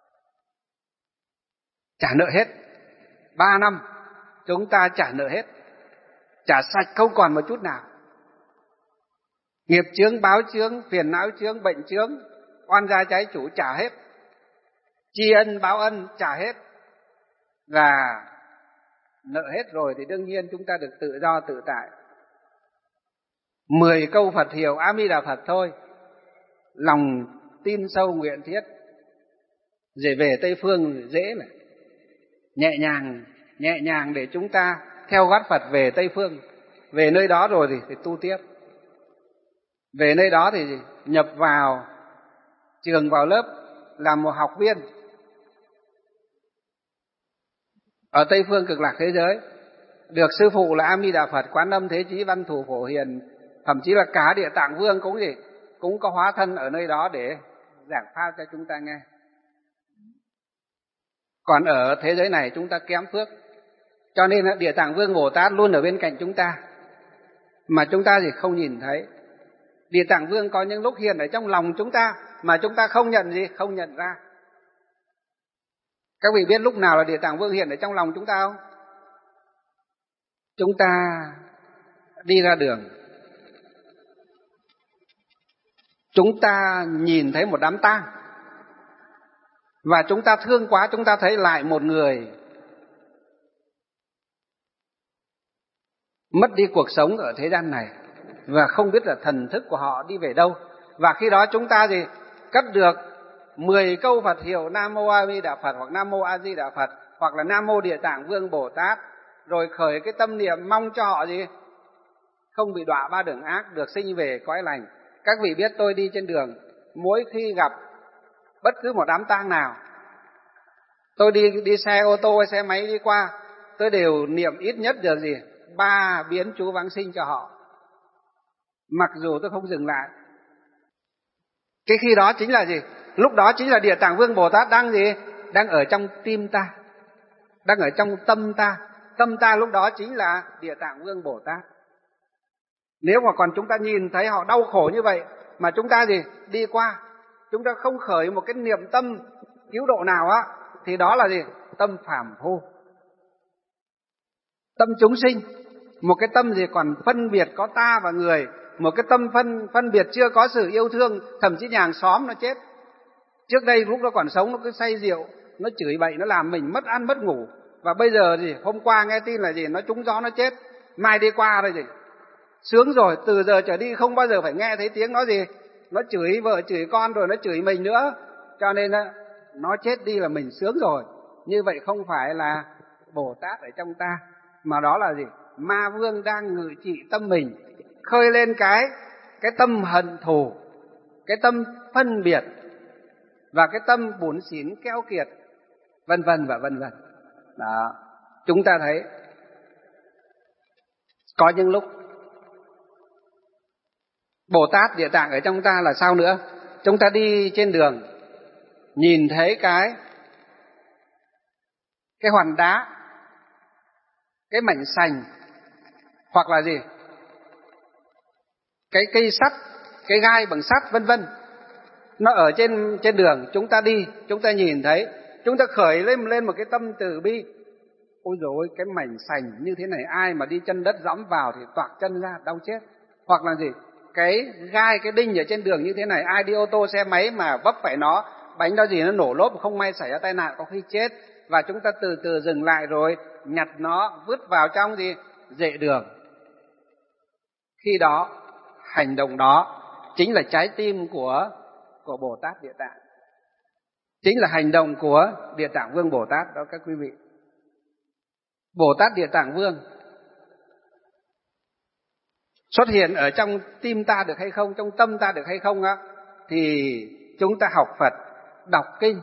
Trả nợ hết. Ba năm chúng ta trả nợ hết, trả sạch không còn một chút nào. Nghiệp chướng, báo chướng, phiền não chướng, bệnh chướng, oan gia trái chủ trả hết. Tri ân báo ân trả hết. Và nợ hết rồi thì đương nhiên chúng ta được tự do tự tại. Mười câu Phật hiệu A Di Đà Phật thôi, lòng tin sâu nguyện thiết, rồi về Tây Phương dễ này, nhẹ nhàng nhẹ nhàng để chúng ta theo gót Phật về Tây Phương. Về nơi đó rồi thì phải tu tiếp. Về nơi đó thì nhập vào trường, vào lớp, làm một học viên. Ở Tây phương Cực Lạc thế giới, được sư phụ là A Di Đà Phật, Quán Âm, Thế Chí, Văn Thù, Phổ Hiền, thậm chí là cả Địa Tạng Vương cũng gì cũng có hóa thân ở nơi đó để giảng pháp cho chúng ta nghe. Còn ở thế giới này chúng ta kém phước, cho nên Địa Tạng Vương Bồ Tát luôn ở bên cạnh chúng ta, mà chúng ta thì không nhìn thấy. Địa Tạng Vương có những lúc hiện ở trong lòng chúng ta mà chúng ta không nhận gì, không nhận ra. Các vị biết lúc nào là Địa Tạng Vương hiện ở trong lòng chúng ta không? Chúng ta đi ra đường, chúng ta nhìn thấy một đám tang, và chúng ta thương quá, chúng ta thấy lại một người mất đi cuộc sống ở thế gian này, và không biết là thần thức của họ đi về đâu. Và khi đó chúng ta gì cất được mười câu Phật hiệu Nam Mô A Di Đà Phật, hoặc Nam Mô A Di Đà Phật, hoặc là Nam Mô Địa Tạng Vương Bồ Tát, rồi khởi cái tâm niệm mong cho họ gì không bị đọa ba đường ác, được sinh về cõi lành. Các vị biết tôi đi trên đường, mỗi khi gặp bất cứ một đám tang nào, tôi đi đi xe ô tô hay xe máy đi qua, tôi đều niệm ít nhất giờ gì ba biến chú vãng sinh cho họ, mặc dù tôi không dừng lại. Cái khi đó chính là gì? Lúc đó chính là Địa Tạng Vương Bồ Tát đang gì? Đang ở trong tim ta, đang ở trong tâm ta. Tâm ta lúc đó chính là Địa Tạng Vương Bồ Tát. Nếu mà còn chúng ta nhìn thấy họ đau khổ như vậy mà chúng ta gì đi qua, chúng ta không khởi một cái niệm tâm cứu độ nào á, thì đó là gì? Tâm phàm phu, tâm chúng sinh. Một cái tâm gì còn phân biệt có ta và người, một cái tâm phân phân biệt chưa có sự yêu thương. Thậm chí nhà hàng xóm nó chết, trước đây lúc nó còn sống nó cứ say rượu, nó chửi bậy, nó làm mình mất ăn mất ngủ. Và bây giờ gì hôm qua nghe tin là gì nó trúng gió nó chết, mai đi qua rồi gì sướng rồi, từ giờ trở đi không bao giờ phải nghe thấy tiếng nó gì nó chửi vợ chửi con rồi nó chửi mình nữa. Cho nên nó chết đi là mình sướng rồi. Như vậy không phải là Bồ Tát ở trong ta, mà đó là gì? Ma vương đang ngự trị tâm mình, khơi lên cái cái tâm hận thù, cái tâm phân biệt, và cái tâm bủn xỉn keo kiệt, vân vân và vân vân. Đó, chúng ta thấy có những lúc Bồ Tát Địa Tạng ở trong ta là sao nữa? Chúng ta đi trên đường, nhìn thấy cái cái hòn đá, cái mảnh sành, hoặc là gì cái cây sắt, cái gai bằng sắt, vân vân, nó ở trên trên đường, chúng ta đi, chúng ta nhìn thấy, chúng ta khởi lên lên một cái tâm từ bi. Ôi dồi ôi, cái mảnh sành như thế này, ai mà đi chân đất dẫm vào thì toạc chân ra, đau chết. Hoặc là gì cái gai, cái đinh ở trên đường như thế này, ai đi ô tô xe máy mà vấp phải nó, bánh đó gì nó nổ lốp, không may xảy ra tai nạn có khi chết. Và chúng ta từ từ dừng lại rồi nhặt nó vứt vào trong gì rễ đường. Khi đó hành động đó chính là trái tim của của Bồ Tát Địa Tạng, chính là hành động của Địa Tạng Vương Bồ Tát đó các quý vị. Bồ Tát Địa Tạng Vương xuất hiện ở trong tim ta được hay không, trong tâm ta được hay không á, thì chúng ta học Phật, đọc kinh,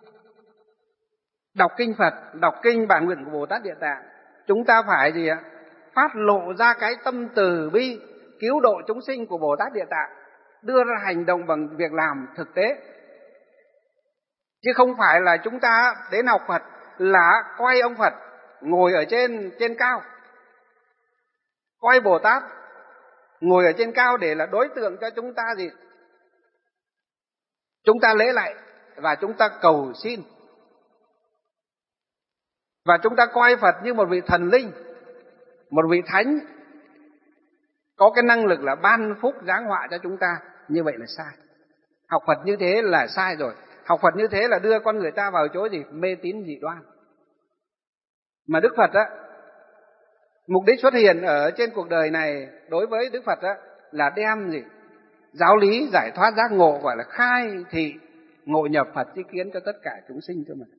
đọc kinh Phật, đọc kinh bản nguyện của Bồ Tát Địa Tạng, chúng ta phải gì ạ? Phát lộ ra cái tâm từ bi cứu độ chúng sinh của Bồ Tát Địa Tạng, đưa ra hành động bằng việc làm thực tế. Chứ không phải là chúng ta đến học Phật là coi ông Phật ngồi ở trên trên cao, coi Bồ Tát ngồi ở trên cao để là đối tượng cho chúng ta gì chúng ta lễ lạy và chúng ta cầu xin, và chúng ta coi Phật như một vị thần linh, một vị thánh có cái năng lực là ban phúc giáng họa cho chúng ta. Như vậy là sai. Học Phật như thế là sai rồi. Học Phật như thế là đưa con người ta vào chỗ gì mê tín dị đoan. Mà Đức Phật á, mục đích xuất hiện ở trên cuộc đời này đối với Đức Phật á là đem gì giáo lý giải thoát giác ngộ, gọi là khai thị ngộ nhập Phật tri kiến cho tất cả chúng sinh cơ mà.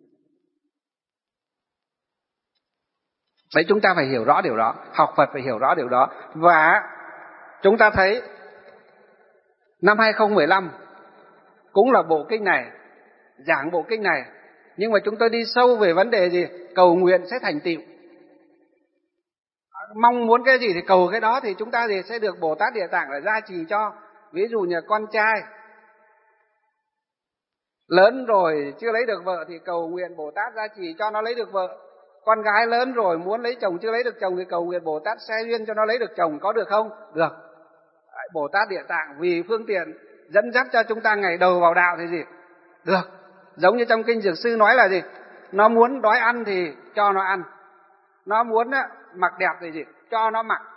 Đấy, chúng ta phải hiểu rõ điều đó, học Phật phải hiểu rõ điều đó. Và chúng ta thấy Năm hai không một năm cũng là bộ kinh này, giảng bộ kinh này, nhưng mà chúng tôi đi sâu về vấn đề gì? Cầu nguyện sẽ thành tựu. Mong muốn cái gì thì cầu cái đó, thì chúng ta thì sẽ được Bồ Tát Địa Tạng là gia trì cho. Ví dụ như con trai lớn rồi chưa lấy được vợ thì cầu nguyện Bồ Tát gia trì cho nó lấy được vợ. Con gái lớn rồi muốn lấy chồng chưa lấy được chồng thì cầu nguyện Bồ Tát xe duyên cho nó lấy được chồng. Có được không? Được. Bồ Tát Địa Tạng vì phương tiện dẫn dắt cho chúng ta ngày đầu vào đạo thì gì? Được. Giống như trong kinh Dược Sư nói là gì? Nó muốn đói ăn thì cho nó ăn. Nó muốn mặc đẹp thì gì? Cho nó mặc.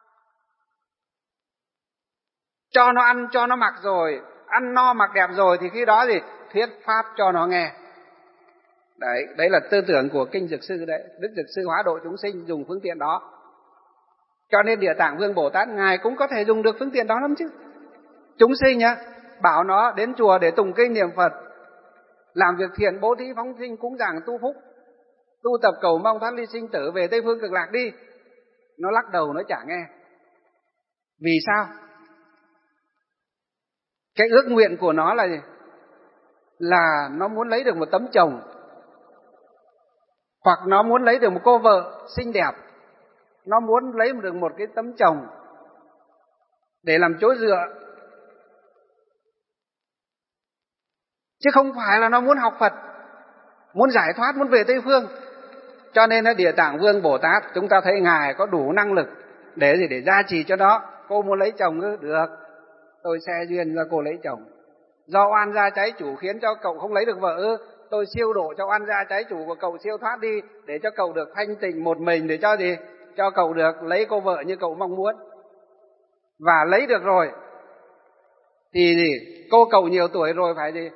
Cho nó ăn, cho nó mặc rồi, ăn no mặc đẹp rồi thì khi đó gì? Thuyết pháp cho nó nghe. Đấy, đấy là tư tưởng của kinh Dược Sư đấy. Đức Dược Sư hóa độ chúng sinh dùng phương tiện đó. Cho nên Địa Tạng Vương Bồ Tát Ngài cũng có thể dùng được phương tiện đó lắm chứ. Chúng sinh nhá, bảo nó đến chùa để tụng kinh niệm Phật, làm việc thiện, bố thí phóng sinh, cúng dường tu phúc, tu tập cầu mong thoát ly sinh tử, về Tây Phương Cực Lạc đi. Nó lắc đầu, nó chả nghe. Vì sao? Cái ước nguyện của nó là gì? Là nó muốn lấy được một tấm chồng, hoặc nó muốn lấy được một cô vợ xinh đẹp, nó muốn lấy được một cái tấm chồng để làm chỗ dựa, chứ không phải là nó muốn học Phật, muốn giải thoát, muốn về Tây Phương. Cho nên là Địa Tạng Vương Bồ Tát, chúng ta thấy Ngài có đủ năng lực để gì? Để gia trì cho đó. Cô muốn lấy chồng ư? Được, tôi xe duyên cho cô lấy chồng. Do oan gia trái chủ khiến cho cậu không lấy được vợ ư? Tôi siêu độ cho oan gia trái chủ của cậu siêu thoát đi, để cho cậu được thanh tịnh một mình, để cho gì? Cho cậu được lấy cô vợ như cậu mong muốn. Và lấy được rồi thì gì? Cô cậu nhiều tuổi rồi phải gì?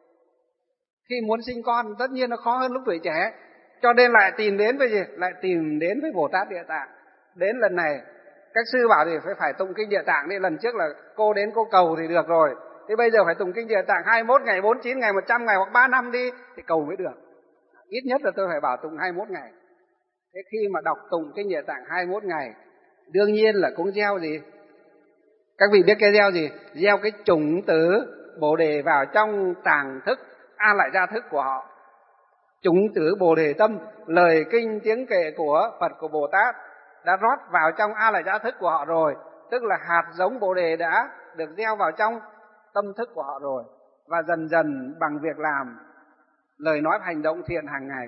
Khi muốn sinh con tất nhiên nó khó hơn lúc tuổi trẻ. Cho nên lại tìm đến với gì? Lại tìm đến với Bồ Tát Địa Tạng. Đến lần này các sư bảo thì phải phải tụng kinh Địa Tạng đi. Lần trước là cô đến cô cầu thì được rồi, thế bây giờ phải tụng kinh Địa Tạng hai mươi mốt ngày, bốn mươi chín ngày, một trăm ngày hoặc ba năm đi thì cầu mới được. Ít nhất là tôi phải bảo tụng hai mươi mốt ngày. Thế khi mà đọc tụng kinh Địa Tạng hai mươi mốt ngày, đương nhiên là cũng gieo gì? Các vị biết cái gieo gì? Gieo cái chủng tử Bồ Đề vào trong tàng thức, a lại gia thức của họ. Chủng tử Bồ Đề tâm, lời kinh tiếng kệ của Phật, của Bồ Tát đã rót vào trong a lại gia thức của họ rồi. Tức là hạt giống Bồ Đề đã được gieo vào trong tâm thức của họ rồi. Và dần dần bằng việc làm, lời nói và hành động thiện hàng ngày,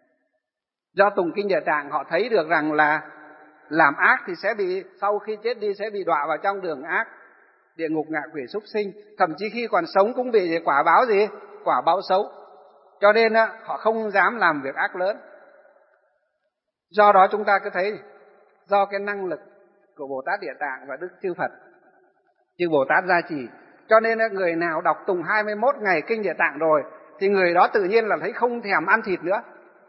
do tụng kinh Địa Tạng họ thấy được rằng là làm ác thì sẽ bị, sau khi chết đi sẽ bị đọa vào trong đường ác, địa ngục, ngạ quỷ, súc sinh. Thậm chí khi còn sống cũng bị quả báo gì? Quả báo xấu. Cho nên họ không dám làm việc ác lớn. Do đó chúng ta cứ thấy do cái năng lực của Bồ Tát Địa Tạng và Đức Chư Phật, chư Bồ Tát gia trì, cho nên người nào đọc tụng hai mươi mốt ngày kinh Địa Tạng rồi thì người đó tự nhiên là thấy không thèm ăn thịt nữa.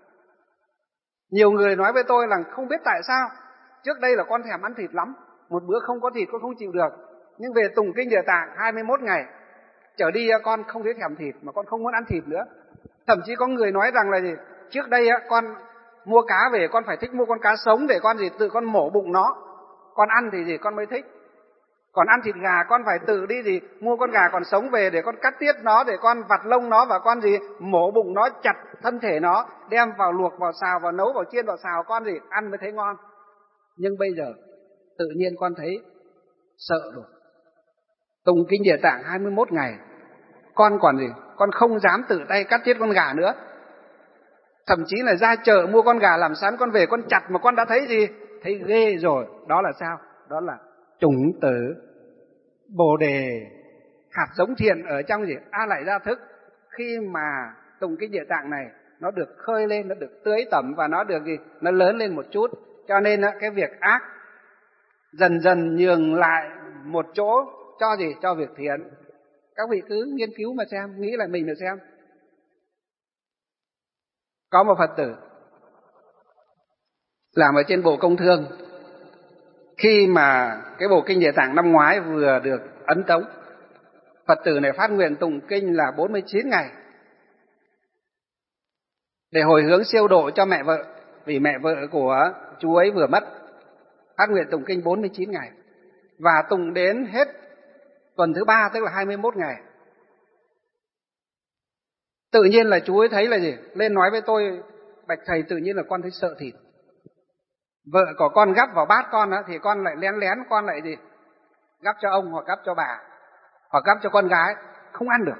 Nhiều người nói với tôi là không biết tại sao, trước đây là con thèm ăn thịt lắm, một bữa không có thịt con không chịu được, nhưng về tụng kinh Địa Tạng hai mươi mốt ngày trở đi con không thấy thèm thịt mà con không muốn ăn thịt nữa. Thậm chí có người nói rằng là gì? Trước đây con mua cá về con phải thích mua con cá sống để con gì? Tự con mổ bụng nó, con ăn thì gì? Con mới thích. Còn ăn thịt gà con phải tự đi gì? Mua con gà còn sống về để con cắt tiết nó, để con vặt lông nó và con gì? Mổ bụng nó, chặt thân thể nó, đem vào luộc, vào xào, vào nấu, vào chiên, vào xào, con gì? Ăn mới thấy ngon. Nhưng bây giờ tự nhiên con thấy sợ rồi. Tụng kinh Địa Tạng hai mươi mốt ngày, con còn gì? Con không dám tự tay cắt tiết con gà nữa. Thậm chí là ra chợ mua con gà làm sẵn, con về con chặt mà con đã thấy gì? Thấy ghê rồi. Đó là sao? Đó là chủng tử Bồ Đề, hạt giống thiện ở trong gì? A lại gia thức. Khi mà tụng kinh Địa Tạng này nó được khơi lên, nó được tưới tẩm và nó được gì? Nó lớn lên một chút. Cho nên cái việc ác dần dần nhường lại một chỗ cho gì? Cho việc thiện. Các vị cứ nghiên cứu mà xem, nghĩ lại mình mà xem. Có một Phật tử làm ở trên Bộ Công Thương. Khi mà cái bộ kinh Địa Tạng năm ngoái vừa được ấn tống, Phật tử này phát nguyện tụng kinh là bốn mươi chín ngày để hồi hướng siêu độ cho mẹ vợ, vì mẹ vợ của chú ấy vừa mất. Phát nguyện tụng kinh bốn mươi chín ngày và tụng đến hết tuần thứ ba tức là hai mươi mốt ngày. Tự nhiên là chú ấy thấy là gì? Lên nói với tôi, bạch thầy, tự nhiên là con thấy sợ thịt. Vợ của con gắp vào bát con á, thì con lại lén lén con lại gì? Gắp cho ông hoặc gắp cho bà, hoặc gắp cho con gái, không ăn được.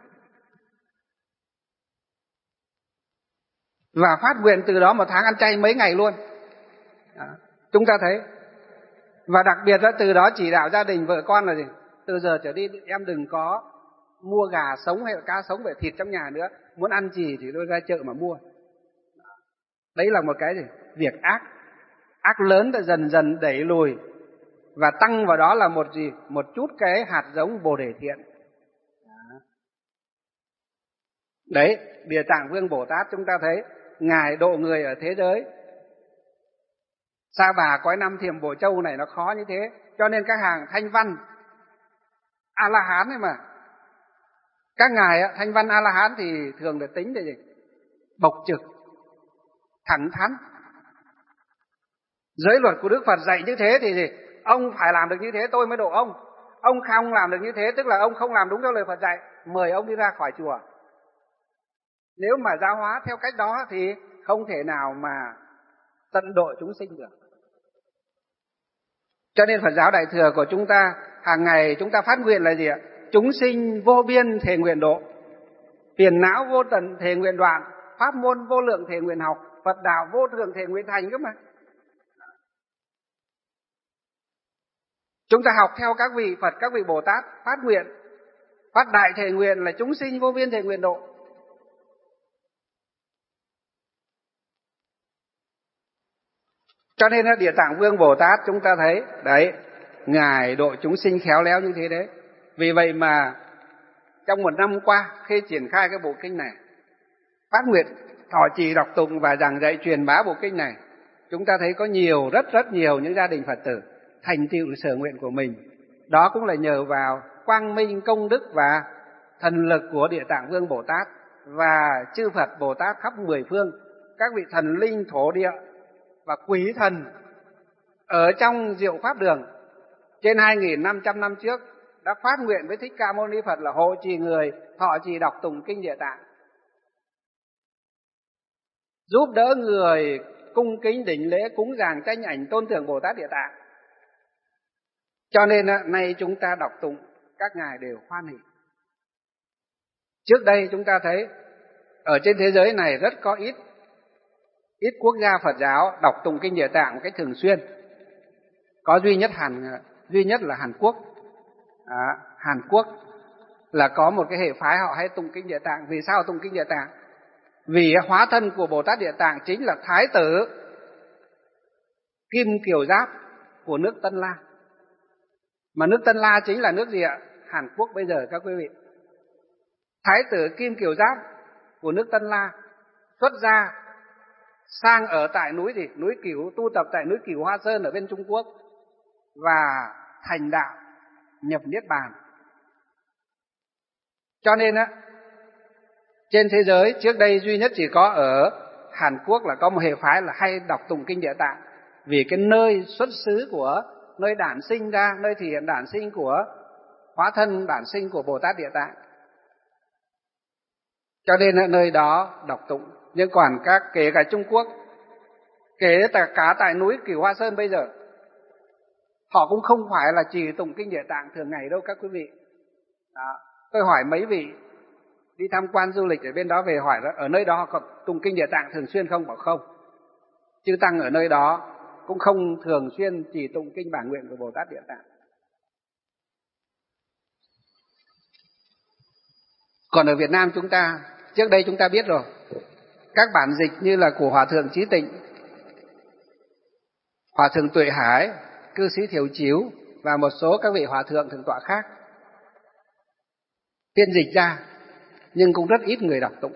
Và phát nguyện từ đó một tháng ăn chay mấy ngày luôn. Đó, chúng ta thấy. Và đặc biệt là từ đó chỉ đạo gia đình vợ con là gì? Từ giờ trở đi em đừng có mua gà sống hay là cá sống về thịt trong nhà nữa. Muốn ăn gì thì tôi ra chợ mà mua. Đấy là một cái gì? Việc ác. Ác lớn đã dần dần đẩy lùi. Và tăng vào đó là một gì? Một chút cái hạt giống Bồ Đề thiện. Đấy, Địa Tạng Vương Bồ Tát chúng ta thấy Ngài độ người ở thế giới Sa Bà, cõi Nam Thiểm Bổ Châu này nó khó như thế. Cho nên các hàng thanh văn A-la-hán ấy mà, các ngài thanh văn A-la-hán thì thường được tính là gì? Bộc trực, thẳng thắn. Giới luật của Đức Phật dạy như thế thì gì? Ông phải làm được như thế tôi mới độ ông. Ông không làm được như thế tức là ông không làm đúng theo lời Phật dạy, mời ông đi ra khỏi chùa. Nếu mà giáo hóa theo cách đó thì không thể nào mà tận độ chúng sinh được. Cho nên Phật giáo Đại Thừa của chúng ta hàng ngày chúng ta phát nguyện là gì ạ? Chúng sinh vô biên thề nguyện độ, phiền não vô tận thề nguyện đoạn, pháp môn vô lượng thề nguyện học, Phật đạo vô thượng thề nguyện thành cơ mà. Chúng ta học theo các vị Phật, các vị Bồ Tát phát nguyện, phát đại thề nguyện là chúng sinh vô biên thề nguyện độ. Cho nên Địa Tạng Vương Bồ Tát chúng ta thấy đấy, Ngài độ chúng sinh khéo léo như thế đấy. Vì vậy mà trong một năm qua khi triển khai cái bộ kinh này, phát nguyện thọ trì đọc tụng và giảng dạy truyền bá bộ kinh này, chúng ta thấy có nhiều, rất rất nhiều những gia đình Phật tử thành tựu sở nguyện của mình. Đó cũng là nhờ vào quang minh công đức và thần lực của Địa Tạng Vương Bồ Tát và chư Phật Bồ Tát khắp mười phương, các vị thần linh thổ địa và quý thần ở trong Diệu Pháp Đường trên hai nghìn năm trăm năm trước đã phát nguyện với Thích Ca Mâu Ni Phật là hộ trì người thọ trì đọc tụng kinh Địa Tạng, giúp đỡ người cung kính đảnh lễ cúng dường tranh ảnh tôn thượng Bồ Tát Địa Tạng. Cho nên nay chúng ta đọc tụng các ngài đều hoan hỷ. Trước đây chúng ta thấy ở trên thế giới này rất có ít ít quốc gia Phật giáo đọc tụng kinh Địa Tạng một cách thường xuyên. Có duy nhất Hàn duy nhất là Hàn Quốc. À, Hàn Quốc là có một cái hệ phái họ hay tụng kinh Địa Tạng. Vì sao tụng kinh Địa Tạng? Vì hóa thân của Bồ Tát Địa Tạng chính là Thái tử Kim Kiều Giáp của nước Tân La. Mà nước Tân La chính là nước gì ạ? Hàn Quốc bây giờ các quý vị. Thái tử Kim Kiều Giáp của nước Tân La xuất gia sang ở tại núi gì? Núi Cửu, tu tập tại núi Cửu Hoa Sơn ở bên Trung Quốc và thành đạo nhập niết bàn. Cho nên á, trên thế giới trước đây duy nhất chỉ có ở Hàn Quốc là có một hệ phái là hay đọc tụng kinh Địa Tạng, vì cái nơi xuất xứ của, nơi đản sinh ra, nơi thể hiện đản sinh của hóa thân đản sinh của Bồ Tát Địa Tạng. Cho nên ở nơi đó đọc tụng. Nhưng còn các kể cả Trung Quốc, kể cả, cả tại núi Cửu Hoa Sơn bây giờ, họ cũng không phải là chỉ tụng kinh Địa Tạng thường ngày đâu các quý vị. Đó. Tôi hỏi mấy vị đi tham quan du lịch ở bên đó về hỏi đó, ở nơi đó họ có tụng kinh Địa Tạng thường xuyên không? Bảo không. Chư tăng ở nơi đó cũng không thường xuyên chỉ tụng kinh bản nguyện của Bồ Tát Địa Tạng. Còn ở Việt Nam chúng ta, trước đây chúng ta biết rồi, các bản dịch như là của Hòa Thượng Chí Tịnh, Hòa Thượng Tuệ Hải, Cư Sĩ Thiểu Chiếu và một số các vị Hòa Thượng Thượng tọa khác phiên dịch ra, nhưng cũng rất ít người đọc tụng.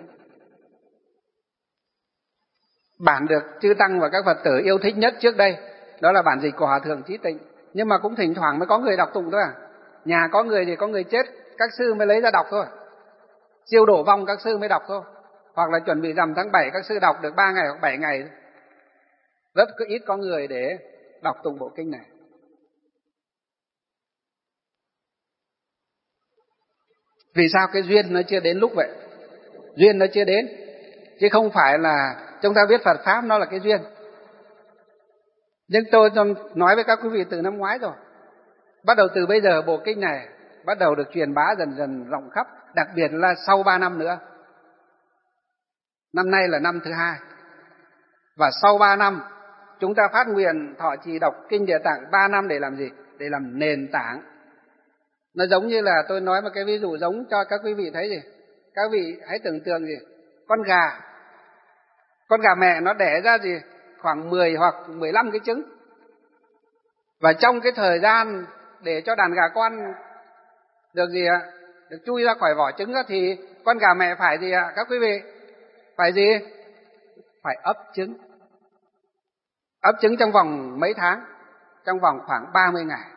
Bản được chư tăng và các Phật tử yêu thích nhất trước đây đó là bản dịch của Hòa Thượng Chí Tịnh, nhưng mà cũng thỉnh thoảng mới có người đọc tụng thôi à. Nhà có người thì có người chết, các sư mới lấy ra đọc thôi. Siêu đổ vong các sư mới đọc thôi. Hoặc là chuẩn bị rằm tháng bảy các sư đọc được ba ngày hoặc bảy ngày. Rất ít có người để đọc tụng bộ kinh này. Vì sao? Cái duyên nó chưa đến lúc vậy. Duyên nó chưa đến. Chứ không phải là chúng ta biết Phật Pháp nó là cái duyên. Nhưng tôi nói với các quý vị từ năm ngoái rồi. Bắt đầu từ bây giờ bộ kinh này bắt đầu được truyền bá dần dần rộng khắp. Đặc biệt là sau ba năm nữa. Năm nay là năm thứ hai. Và sau ba năm chúng ta phát nguyện thọ trì đọc kinh Địa Tạng ba năm để làm gì? Để làm nền tảng. Nó giống như là tôi nói một cái ví dụ giống cho các quý vị thấy gì? Các vị hãy tưởng tượng gì? Con gà. Con gà mẹ nó đẻ ra gì? Khoảng mười hoặc mười lăm cái trứng. Và trong cái thời gian để cho đàn gà con được gì ạ? Được chui ra khỏi vỏ trứng đó, thì con gà mẹ phải gì ạ? Các quý vị? Phải gì? Phải ấp trứng. Ấp trứng trong vòng mấy tháng? Trong vòng khoảng ba mươi ngày.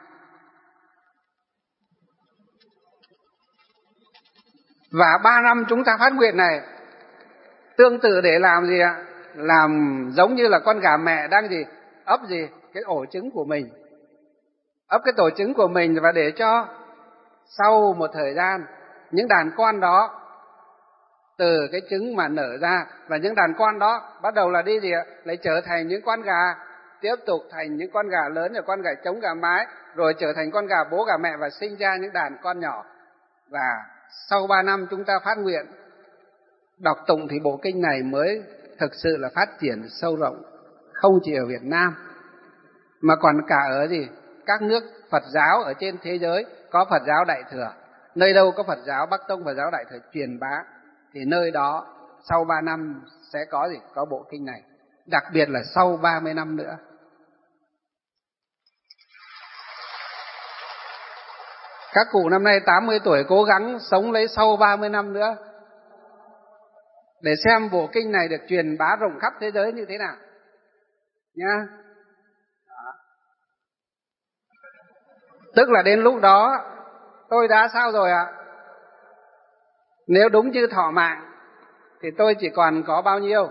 Và ba năm chúng ta phát nguyện này tương tự để làm gì ạ? Làm giống như là con gà mẹ đang gì? Ấp gì? Cái ổ trứng của mình. Ấp cái tổ trứng của mình, và để cho sau một thời gian những đàn con đó từ cái trứng mà nở ra, và những đàn con đó bắt đầu là đi gì ạ? Lại trở thành những con gà, tiếp tục thành những con gà lớn, rồi con gà trống, gà mái, rồi trở thành con gà bố, gà mẹ, và sinh ra những đàn con nhỏ. Và sau ba năm chúng ta phát nguyện đọc tụng thì bộ kinh này mới thực sự là phát triển sâu rộng, không chỉ ở Việt Nam mà còn cả ở gì? Các nước Phật giáo ở trên thế giới. Có Phật giáo Đại Thừa, nơi đâu có Phật giáo Bắc Tông, Phật giáo Đại Thừa truyền bá, thì nơi đó sau ba năm sẽ có gì? Có bộ kinh này. Đặc biệt là sau ba mươi năm nữa. Các cụ năm nay tám mươi tuổi cố gắng sống lấy sau ba mươi năm nữa để xem bộ kinh này được truyền bá rộng khắp thế giới như thế nào nhá. Tức là đến lúc đó tôi đã sao rồi ạ? Nếu đúng như thọ mạng thì tôi chỉ còn có bao nhiêu?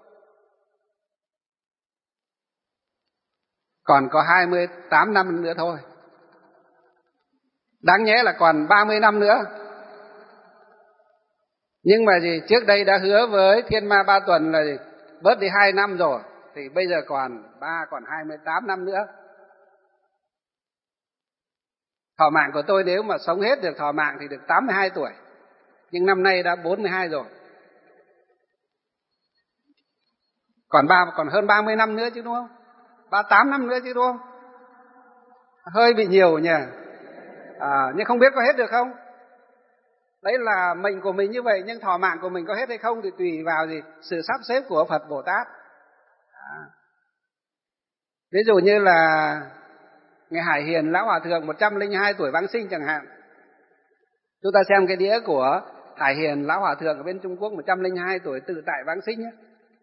Còn có hai mươi tám năm nữa thôi. Đáng nhẽ là còn ba mươi năm nữa. Nhưng mà gì? Trước đây đã hứa với Thiên Ma Ba Tuần là gì? Bớt đi hai năm rồi, thì bây giờ còn ba, còn hai mươi tám năm nữa. Thọ mạng của tôi nếu mà sống hết được thọ mạng thì được tám mươi hai tuổi. Nhưng năm nay đã bốn mươi hai rồi. Còn ba còn hơn ba mươi năm nữa chứ đúng không? ba mươi tám năm nữa chứ đúng không? Hơi bị nhiều nhỉ. À, nhưng không biết có hết được không? Đấy là mệnh của mình như vậy, nhưng thọ mạng của mình có hết hay không thì tùy vào gì? Sự sắp xếp của Phật Bồ Tát. À. Ví dụ như là Ngài Hải Hiền Lão Hòa Thượng một trăm lẻ hai tuổi vãng sinh chẳng hạn. Chúng ta xem cái đĩa của Hải Hiền Lão Hòa Thượng ở bên Trung Quốc, một trăm lẻ hai tuổi tự tại vãng sinh nhé.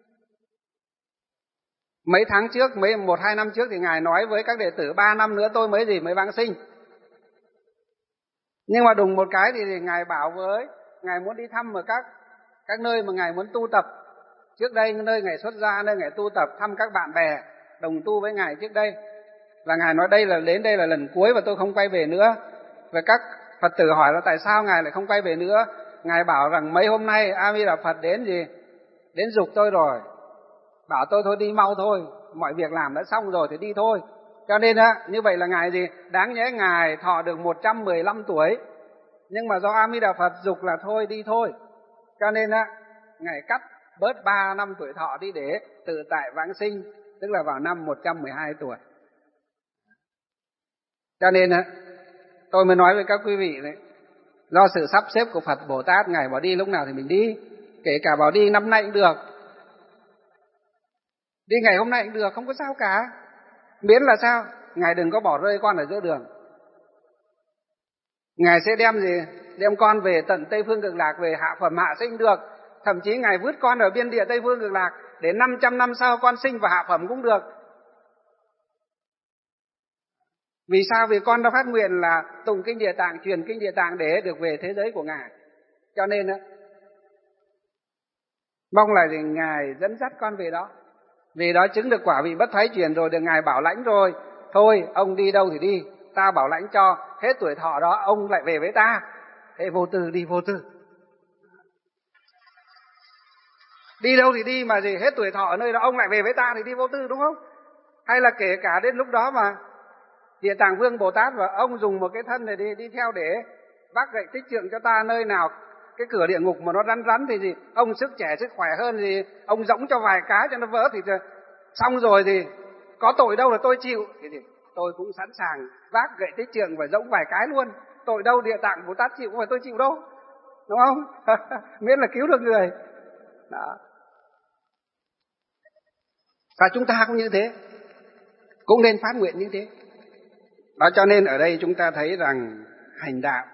Mấy tháng trước, mấy một hai năm trước thì Ngài nói với các đệ tử ba năm nữa tôi mới gì mới vãng sinh. Nhưng mà đùng một cái thì, thì Ngài bảo với, Ngài muốn đi thăm ở các các nơi mà Ngài muốn tu tập. Trước đây nơi Ngài xuất gia, nơi Ngài tu tập, thăm các bạn bè đồng tu với Ngài trước đây. Và Ngài nói đây là đến đây là lần cuối và tôi không quay về nữa. Và các Phật tử hỏi là tại sao Ngài lại không quay về nữa. Ngài bảo rằng mấy hôm nay A Di Đà Phật đến gì? Đến giục tôi rồi. Bảo tôi thôi đi mau thôi, mọi việc làm đã xong rồi thì đi thôi. Cho nên á, như vậy là Ngài gì? Đáng nhẽ Ngài thọ được một trăm mười lăm tuổi. Nhưng mà do A Di Đà Phật giục là thôi đi thôi. Cho nên á, Ngài cắt bớt ba năm tuổi thọ đi để tự tại vãng sinh, tức là vào năm một trăm mười hai tuổi. Cho nên á, tôi mới nói với các quý vị đấy, do sự sắp xếp của Phật Bồ Tát, Ngài bảo đi lúc nào thì mình đi. Kể cả bảo đi năm nay cũng được, đi ngày hôm nay cũng được, không có sao cả. Miễn là sao? Ngài đừng có bỏ rơi con ở giữa đường. Ngài sẽ đem gì? Đem con về tận Tây Phương Cực Lạc, về hạ phẩm hạ sinh được. Thậm chí Ngài vứt con ở biên địa Tây Phương Cực Lạc, để năm trăm năm sau con sinh và hạ phẩm cũng được. Vì sao? Vì con đã phát nguyện là tụng kinh Địa Tạng, truyền kinh Địa Tạng để được về thế giới của Ngài. Cho nên á, mong là gì? Ngài dẫn dắt con về đó. Vì đó chứng được quả vị bất thoái chuyển rồi, được Ngài bảo lãnh rồi. Thôi, ông đi đâu thì đi, ta bảo lãnh cho, hết tuổi thọ đó ông lại về với ta. Thế vô tư đi vô tư. Đi đâu thì đi mà gì hết tuổi thọ ở nơi đó ông lại về với ta thì đi vô tư, đúng không? Hay là kể cả đến lúc đó mà Địa Tạng Vương Bồ Tát và ông dùng một cái thân này đi đi theo để vác gậy tích trượng cho ta nơi nào cái cửa địa ngục mà nó rắn rắn thì gì ông sức trẻ sức khỏe hơn thì ông giẫng cho vài cái cho nó vỡ thì xong rồi thì có tội đâu là tôi chịu, thì, thì tôi cũng sẵn sàng vác gậy tích trượng và giẫng vài cái luôn. Tội đâu Địa Tạng Bồ Tát chịu, không phải tôi chịu đâu, đúng không? Miễn là cứu được người. Đó. Và chúng ta cũng như thế, cũng nên phát nguyện như thế. Đó, cho nên ở đây chúng ta thấy rằng hành đạo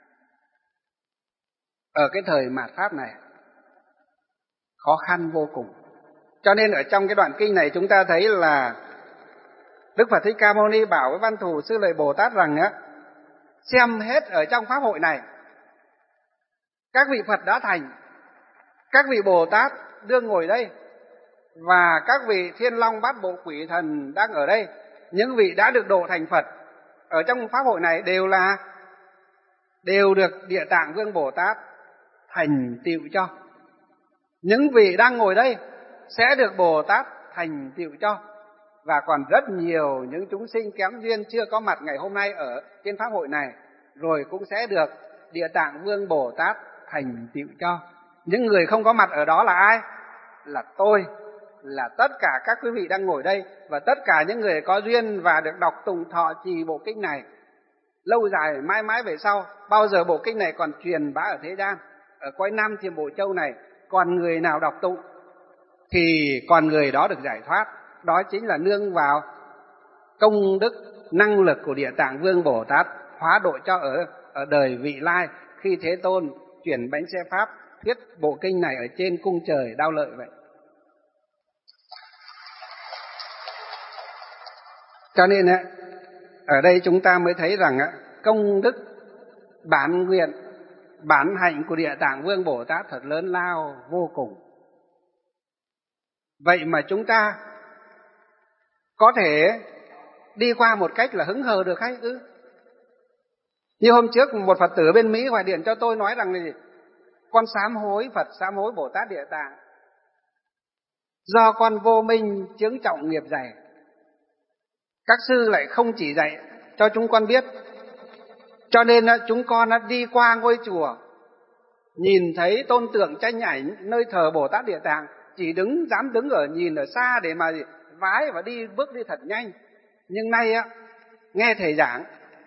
ở cái thời mạt Pháp này khó khăn vô cùng. Cho nên ở trong cái đoạn kinh này chúng ta thấy là Đức Phật Thích Ca Mâu Ni bảo với Văn Thù Sư Lợi Bồ Tát rằng á, xem hết ở trong pháp hội này, các vị Phật đã thành, các vị Bồ Tát đương ngồi đây, và các vị Thiên Long Bát Bộ Quỷ Thần đang ở đây, những vị đã được độ thành Phật ở trong pháp hội này đều là đều được Địa Tạng Vương Bồ Tát thành tựu cho. Những vị đang ngồi đây sẽ được Bồ Tát thành tựu cho, và còn rất nhiều những chúng sinh kém duyên chưa có mặt ngày hôm nay ở trên pháp hội này, rồi cũng sẽ được Địa Tạng Vương Bồ Tát thành tựu cho. Những người không có mặt ở đó là ai? Là tôi, là tất cả các quý vị đang ngồi đây, và tất cả những người có duyên và được đọc tụng thọ trì bộ kinh này lâu dài mãi mãi về sau. Bao giờ bộ kinh này còn truyền bá ở thế gian, ở cõi Nam Thiểm Bộ Châu này, còn người nào đọc tụng thì còn người đó được giải thoát. Đó chính là nương vào công đức năng lực của Địa Tạng Vương Bồ Tát hóa độ cho ở ở đời vị lai, khi Thế Tôn chuyển bánh xe pháp thuyết bộ kinh này ở trên cung trời Đao Lợi vậy. Cho nên ở đây chúng ta mới thấy rằng công đức bản nguyện, bản hạnh của Địa Tạng Vương Bồ Tát thật lớn lao vô cùng. Vậy mà chúng ta có thể đi qua một cách là hứng hờ được hay ư? Như hôm trước một Phật tử bên Mỹ gọi điện cho tôi nói rằng là gì? Con sám hối Phật, sám hối Bồ Tát Địa Tạng, do con vô minh chướng trọng nghiệp dày. Các sư lại không chỉ dạy cho chúng con biết, cho nên chúng con đi qua ngôi chùa, nhìn thấy tôn tượng tranh ảnh nơi thờ Bồ Tát Địa Tạng, chỉ đứng dám đứng ở nhìn ở xa để mà vái và đi bước đi thật nhanh. Nhưng nay á, nghe thầy giảng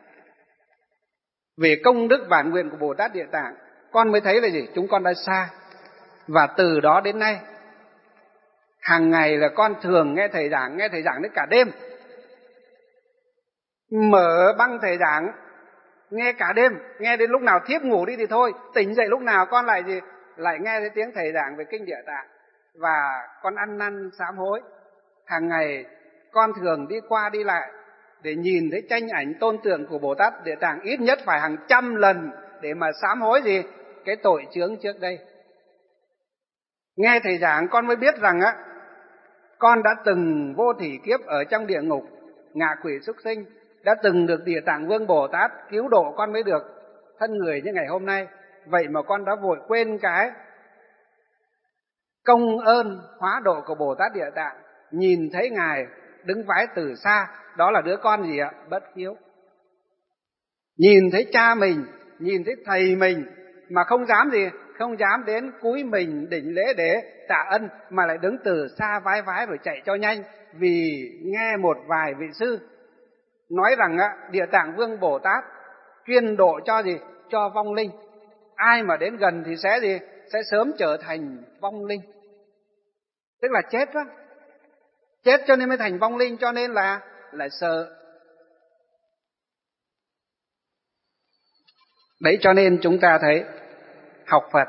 về công đức bản nguyện của Bồ Tát Địa Tạng, con mới thấy là gì? Chúng con đã xa. Và từ đó đến nay, hàng ngày là con thường nghe thầy giảng, nghe thầy giảng đến cả đêm. Mở băng thầy giảng, nghe cả đêm, nghe đến lúc nào thiếp ngủ đi thì thôi, tỉnh dậy lúc nào con lại gì? Lại nghe thấy tiếng thầy giảng về kinh Địa Tạng. Và con ăn năn sám hối. Hàng ngày con thường đi qua đi lại để nhìn thấy tranh ảnh tôn tượng của Bồ Tát Địa Tạng ít nhất phải hàng trăm lần để mà sám hối gì? Cái tội chướng trước đây. Nghe thầy giảng con mới biết rằng á, con đã từng vô thỉ kiếp ở trong địa ngục, ngạ quỷ súc sinh, đã từng được Địa Tạng Vương Bồ Tát cứu độ con mới được thân người như ngày hôm nay. Vậy mà con đã vội quên cái công ơn hóa độ của Bồ Tát Địa Tạng, nhìn thấy Ngài đứng vái từ xa, đó là đứa con gì ạ? Bất hiếu. Nhìn thấy cha mình, nhìn thấy thầy mình mà không dám gì? Không dám đến cúi mình đỉnh lễ để tạ ân, mà lại đứng từ xa vái vái rồi chạy cho nhanh, vì nghe một vài vị sư nói rằng á, Địa Tạng Vương Bồ Tát chuyên độ cho gì? Cho vong linh. Ai mà đến gần thì sẽ gì? Sẽ sớm trở thành vong linh. Tức là chết đó. Chết cho nên mới thành vong linh, cho nên là là sợ. Đấy, cho nên chúng ta thấy học Phật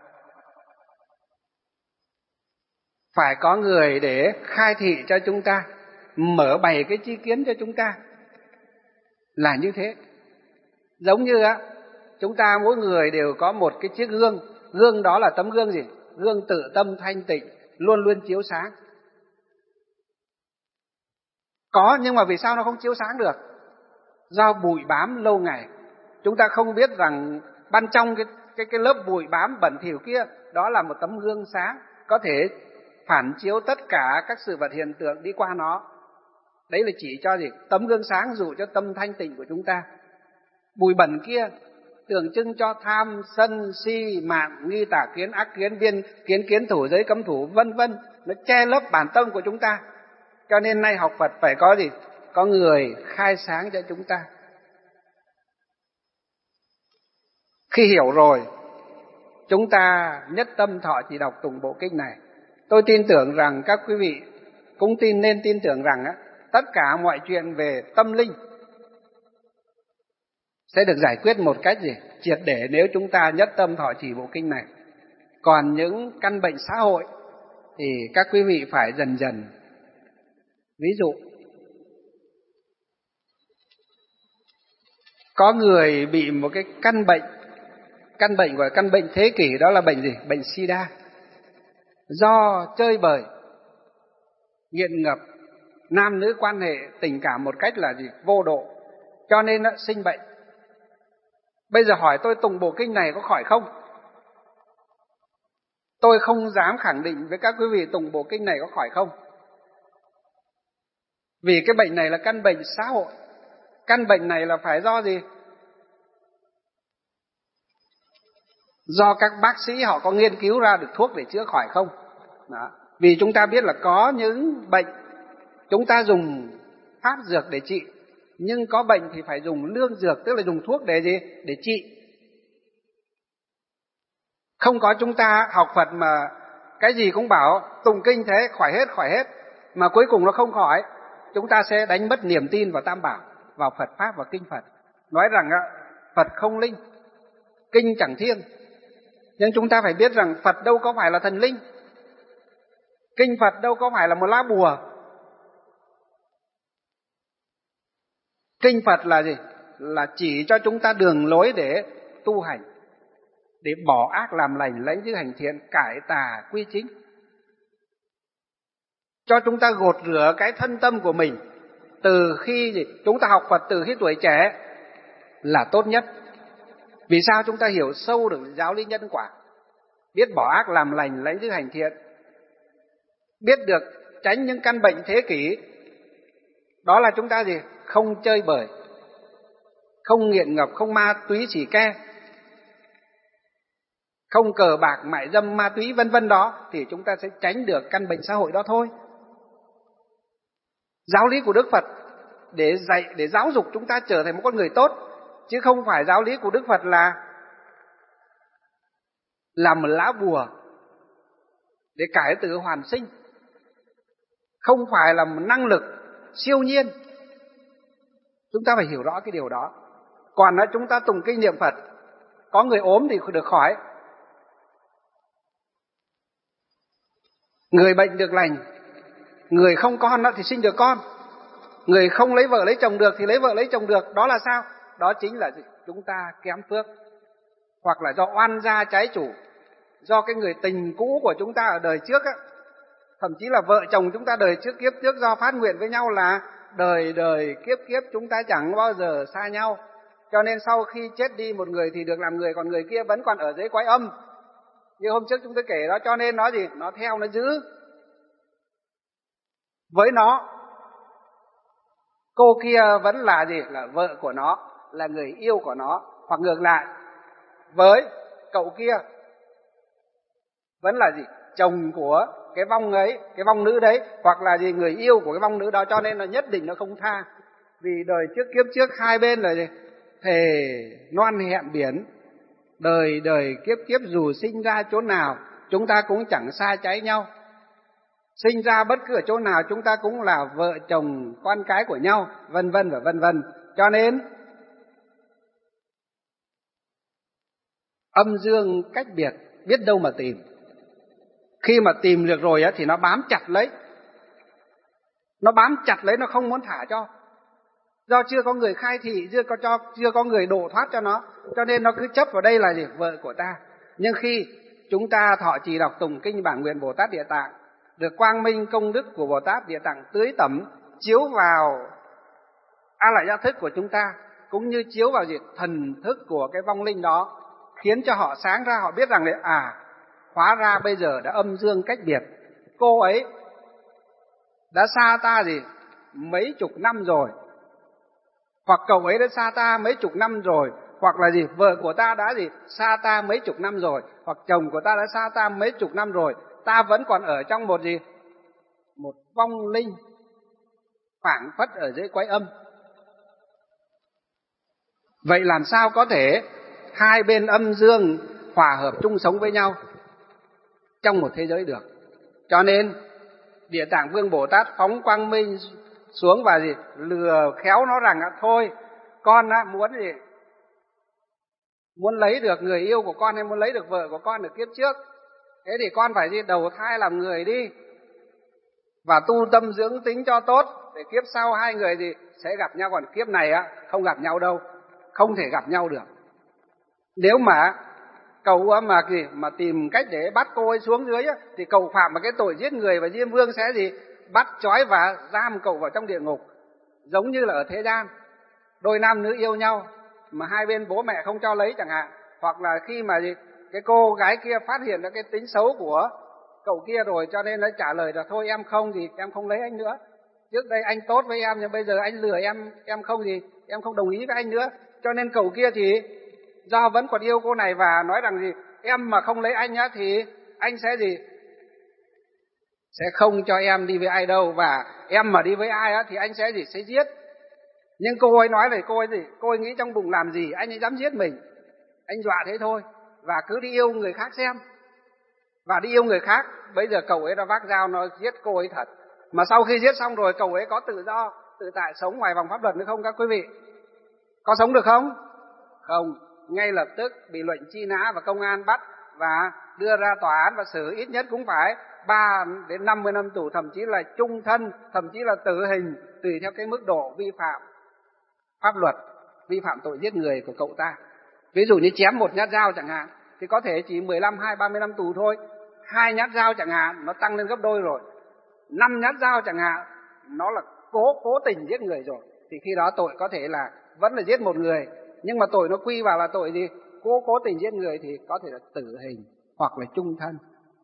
phải có người để khai thị cho chúng ta, mở bày cái tri kiến cho chúng ta. Là như thế. Giống như á, chúng ta mỗi người đều có một cái chiếc gương. Gương đó là tấm gương gì? Gương tự tâm thanh tịnh, luôn luôn chiếu sáng. Có, nhưng mà vì sao nó không chiếu sáng được? Do bụi bám lâu ngày. Chúng ta không biết rằng ban trong cái cái cái lớp bụi bám bẩn thỉu kia, đó là một tấm gương sáng có thể phản chiếu tất cả các sự vật hiện tượng đi qua nó. Đấy là chỉ cho gì? Tấm gương sáng dụ cho tâm thanh tịnh của chúng ta. Bụi bẩn kia tượng trưng cho tham, sân, si, mạn, nghi, tà kiến, ác kiến, biên kiến, kiến thủ, giới cấm thủ, vân vân, nó che lấp bản tâm của chúng ta. Cho nên nay học Phật phải có gì? Có người khai sáng cho chúng ta. Khi hiểu rồi, chúng ta nhất tâm thọ trì đọc tụng bộ kinh này. Tôi tin tưởng rằng các quý vị cũng tin nên tin tưởng rằng á, tất cả mọi chuyện về tâm linh sẽ được giải quyết một cách gì? Triệt để nếu chúng ta nhất tâm thọ trì bộ kinh này. Còn những căn bệnh xã hội thì các quý vị phải dần dần. Ví dụ, có người bị một cái căn bệnh, căn bệnh gọi là căn bệnh thế kỷ, đó là bệnh gì? Bệnh sida. Do chơi bời, nghiện ngập, nam nữ quan hệ tình cảm một cách là gì? Vô độ, cho nên nó sinh bệnh. Bây giờ hỏi tôi tụng bộ kinh này có khỏi không? Tôi không dám khẳng định với các quý vị tụng bộ kinh này có khỏi không. Vì cái bệnh này là căn bệnh xã hội. Căn bệnh này là phải do gì? Do các bác sĩ họ có nghiên cứu ra được thuốc để chữa khỏi không? Đó. Vì chúng ta biết là có những bệnh chúng ta dùng pháp dược để trị, nhưng có bệnh thì phải dùng lương dược, tức là dùng thuốc để gì? Để trị. Không có chúng ta học Phật mà cái gì cũng bảo tụng kinh thế khỏi hết, khỏi hết, mà cuối cùng nó không khỏi. Chúng ta sẽ đánh mất niềm tin vào Tam Bảo, vào Phật Pháp và Kinh Phật. Nói rằng Phật không linh, kinh chẳng thiêng. Nhưng chúng ta phải biết rằng Phật đâu có phải là thần linh, kinh Phật đâu có phải là một lá bùa. Kinh Phật là gì? Là chỉ cho chúng ta đường lối để tu hành, để bỏ ác làm lành, lấy chữ hành thiện, cải tà quy chính, cho chúng ta gột rửa cái thân tâm của mình. Từ khi gì? Chúng ta học Phật từ khi tuổi trẻ là tốt nhất. Vì sao? Chúng ta hiểu sâu được giáo lý nhân quả, biết bỏ ác làm lành, lấy chữ hành thiện, biết được tránh những căn bệnh thế kỷ. Đó là chúng ta gì? Không chơi bời, không nghiện ngập, không ma túy xì ke, không cờ bạc, mại dâm, ma túy vân vân, đó thì chúng ta sẽ tránh được căn bệnh xã hội đó thôi. Giáo lý của Đức Phật để dạy, để giáo dục chúng ta trở thành một con người tốt, chứ không phải giáo lý của Đức Phật là làm một lá bùa để cải tử hoàn sinh, không phải là một năng lực siêu nhiên. Chúng ta phải hiểu rõ cái điều đó. Còn là chúng ta tụng kinh niệm Phật, có người ốm thì được khỏi, người bệnh được lành, người không con thì sinh được con, người không lấy vợ lấy chồng được thì lấy vợ lấy chồng được. Đó là sao? Đó chính là chúng ta kém phước, hoặc là do oan gia trái chủ, do cái người tình cũ của chúng ta ở đời trước á, thậm chí là vợ chồng chúng ta đời trước kiếp trước do phát nguyện với nhau là đời đời kiếp kiếp chúng ta chẳng bao giờ xa nhau, cho nên sau khi chết đi một người thì được làm người, còn người kia vẫn còn ở dưới cõi âm. Như hôm trước chúng tôi kể đó, cho nên nó gì? Nó theo, nó giữ. Với nó, cô kia vẫn là gì? Là vợ của nó, là người yêu của nó. Hoặc ngược lại, với cậu kia vẫn là gì? Chồng của cái vong ấy, cái vong nữ đấy, hoặc là gì? Người yêu của cái vong nữ đó, cho nên là nhất định nó không tha. Vì đời trước kiếp trước hai bên là gì? Thề non hẹn biển, đời đời kiếp kiếp dù sinh ra chỗ nào chúng ta cũng chẳng xa trái nhau, sinh ra bất cứ ở chỗ nào chúng ta cũng là vợ chồng con cái của nhau, vân vân và vân vân. Cho nên âm dương cách biệt, biết đâu mà tìm. Khi mà tìm được rồi á thì nó bám chặt lấy, nó bám chặt lấy, nó không muốn thả cho. Do chưa có người khai thị, chưa có cho, chưa có người độ thoát cho nó, cho nên nó cứ chấp vào đây là gì? Vợ của ta. Nhưng khi chúng ta thọ trì đọc tụng kinh bản nguyện Bồ Tát Địa Tạng, được quang minh công đức của Bồ Tát Địa Tạng tưới tẩm chiếu vào a lại gia thức của chúng ta, cũng như chiếu vào gì? Thần thức của cái vong linh đó, khiến cho họ sáng ra, họ biết rằng là à, hóa ra bây giờ đã âm dương cách biệt. Cô ấy đã xa ta gì mấy chục năm rồi, hoặc cậu ấy đã xa ta mấy chục năm rồi, hoặc là gì vợ của ta đã gì xa ta mấy chục năm rồi, hoặc chồng của ta đã xa ta mấy chục năm rồi, ta vẫn còn ở trong một gì một vong linh phảng phất ở dưới quái âm. Vậy làm sao có thể hai bên âm dương hòa hợp chung sống với nhau trong một thế giới được? Cho nên Địa Tạng Vương Bồ Tát phóng quang minh xuống và gì lừa khéo nó rằng thôi con á, muốn gì muốn lấy được người yêu của con hay muốn lấy được vợ của con ở kiếp trước, thế thì con phải đi đầu thai làm người đi và tu tâm dưỡng tính cho tốt, để kiếp sau hai người thì sẽ gặp nhau, còn kiếp này á không gặp nhau đâu, không thể gặp nhau được. Nếu mà cậu mà gì mà tìm cách để bắt cô ấy xuống dưới á, thì cậu phạm vào cái tội giết người, và Diêm Vương sẽ gì bắt trói và giam cậu vào trong địa ngục. Giống như là ở thế gian, đôi nam nữ yêu nhau mà hai bên bố mẹ không cho lấy chẳng hạn, hoặc là khi mà gì cái cô gái kia phát hiện ra cái tính xấu của cậu kia rồi, cho nên nó trả lời là thôi em không gì em không lấy anh nữa, trước đây anh tốt với em nhưng bây giờ anh lừa em, em không gì em không đồng ý với anh nữa. Cho nên cậu kia thì do vẫn còn yêu cô này và nói rằng gì em mà không lấy anh á thì anh sẽ gì sẽ không cho em đi với ai đâu, và em mà đi với ai á thì anh sẽ gì sẽ giết. Nhưng cô ấy nói là cô ấy gì cô ấy nghĩ trong bụng làm gì anh ấy dám giết mình, anh dọa thế thôi, và cứ đi yêu người khác xem. Và đi yêu người khác, bây giờ cậu ấy đã vác dao nó giết cô ấy thật. Mà sau khi giết xong rồi cậu ấy có tự do tự tại sống ngoài vòng pháp luật nữa không các quý vị? Có sống được không? Không, ngay lập tức bị lệnh truy nã và công an bắt và đưa ra tòa án và xử, ít nhất cũng phải ba đến năm mươi năm tù, thậm chí là chung thân, thậm chí là tử hình, tùy theo cái mức độ vi phạm pháp luật, vi phạm tội giết người của cậu ta. Ví dụ như chém một nhát dao chẳng hạn thì có thể chỉ mười lăm, hai ba mươi năm tù thôi. Hai nhát dao chẳng hạn nó tăng lên gấp đôi rồi. Năm nhát dao chẳng hạn nó là cố cố tình giết người rồi, thì khi đó tội có thể là vẫn là giết một người, nhưng mà tội nó quy vào là tội gì cố cố tình giết người thì có thể là tử hình hoặc là chung thân.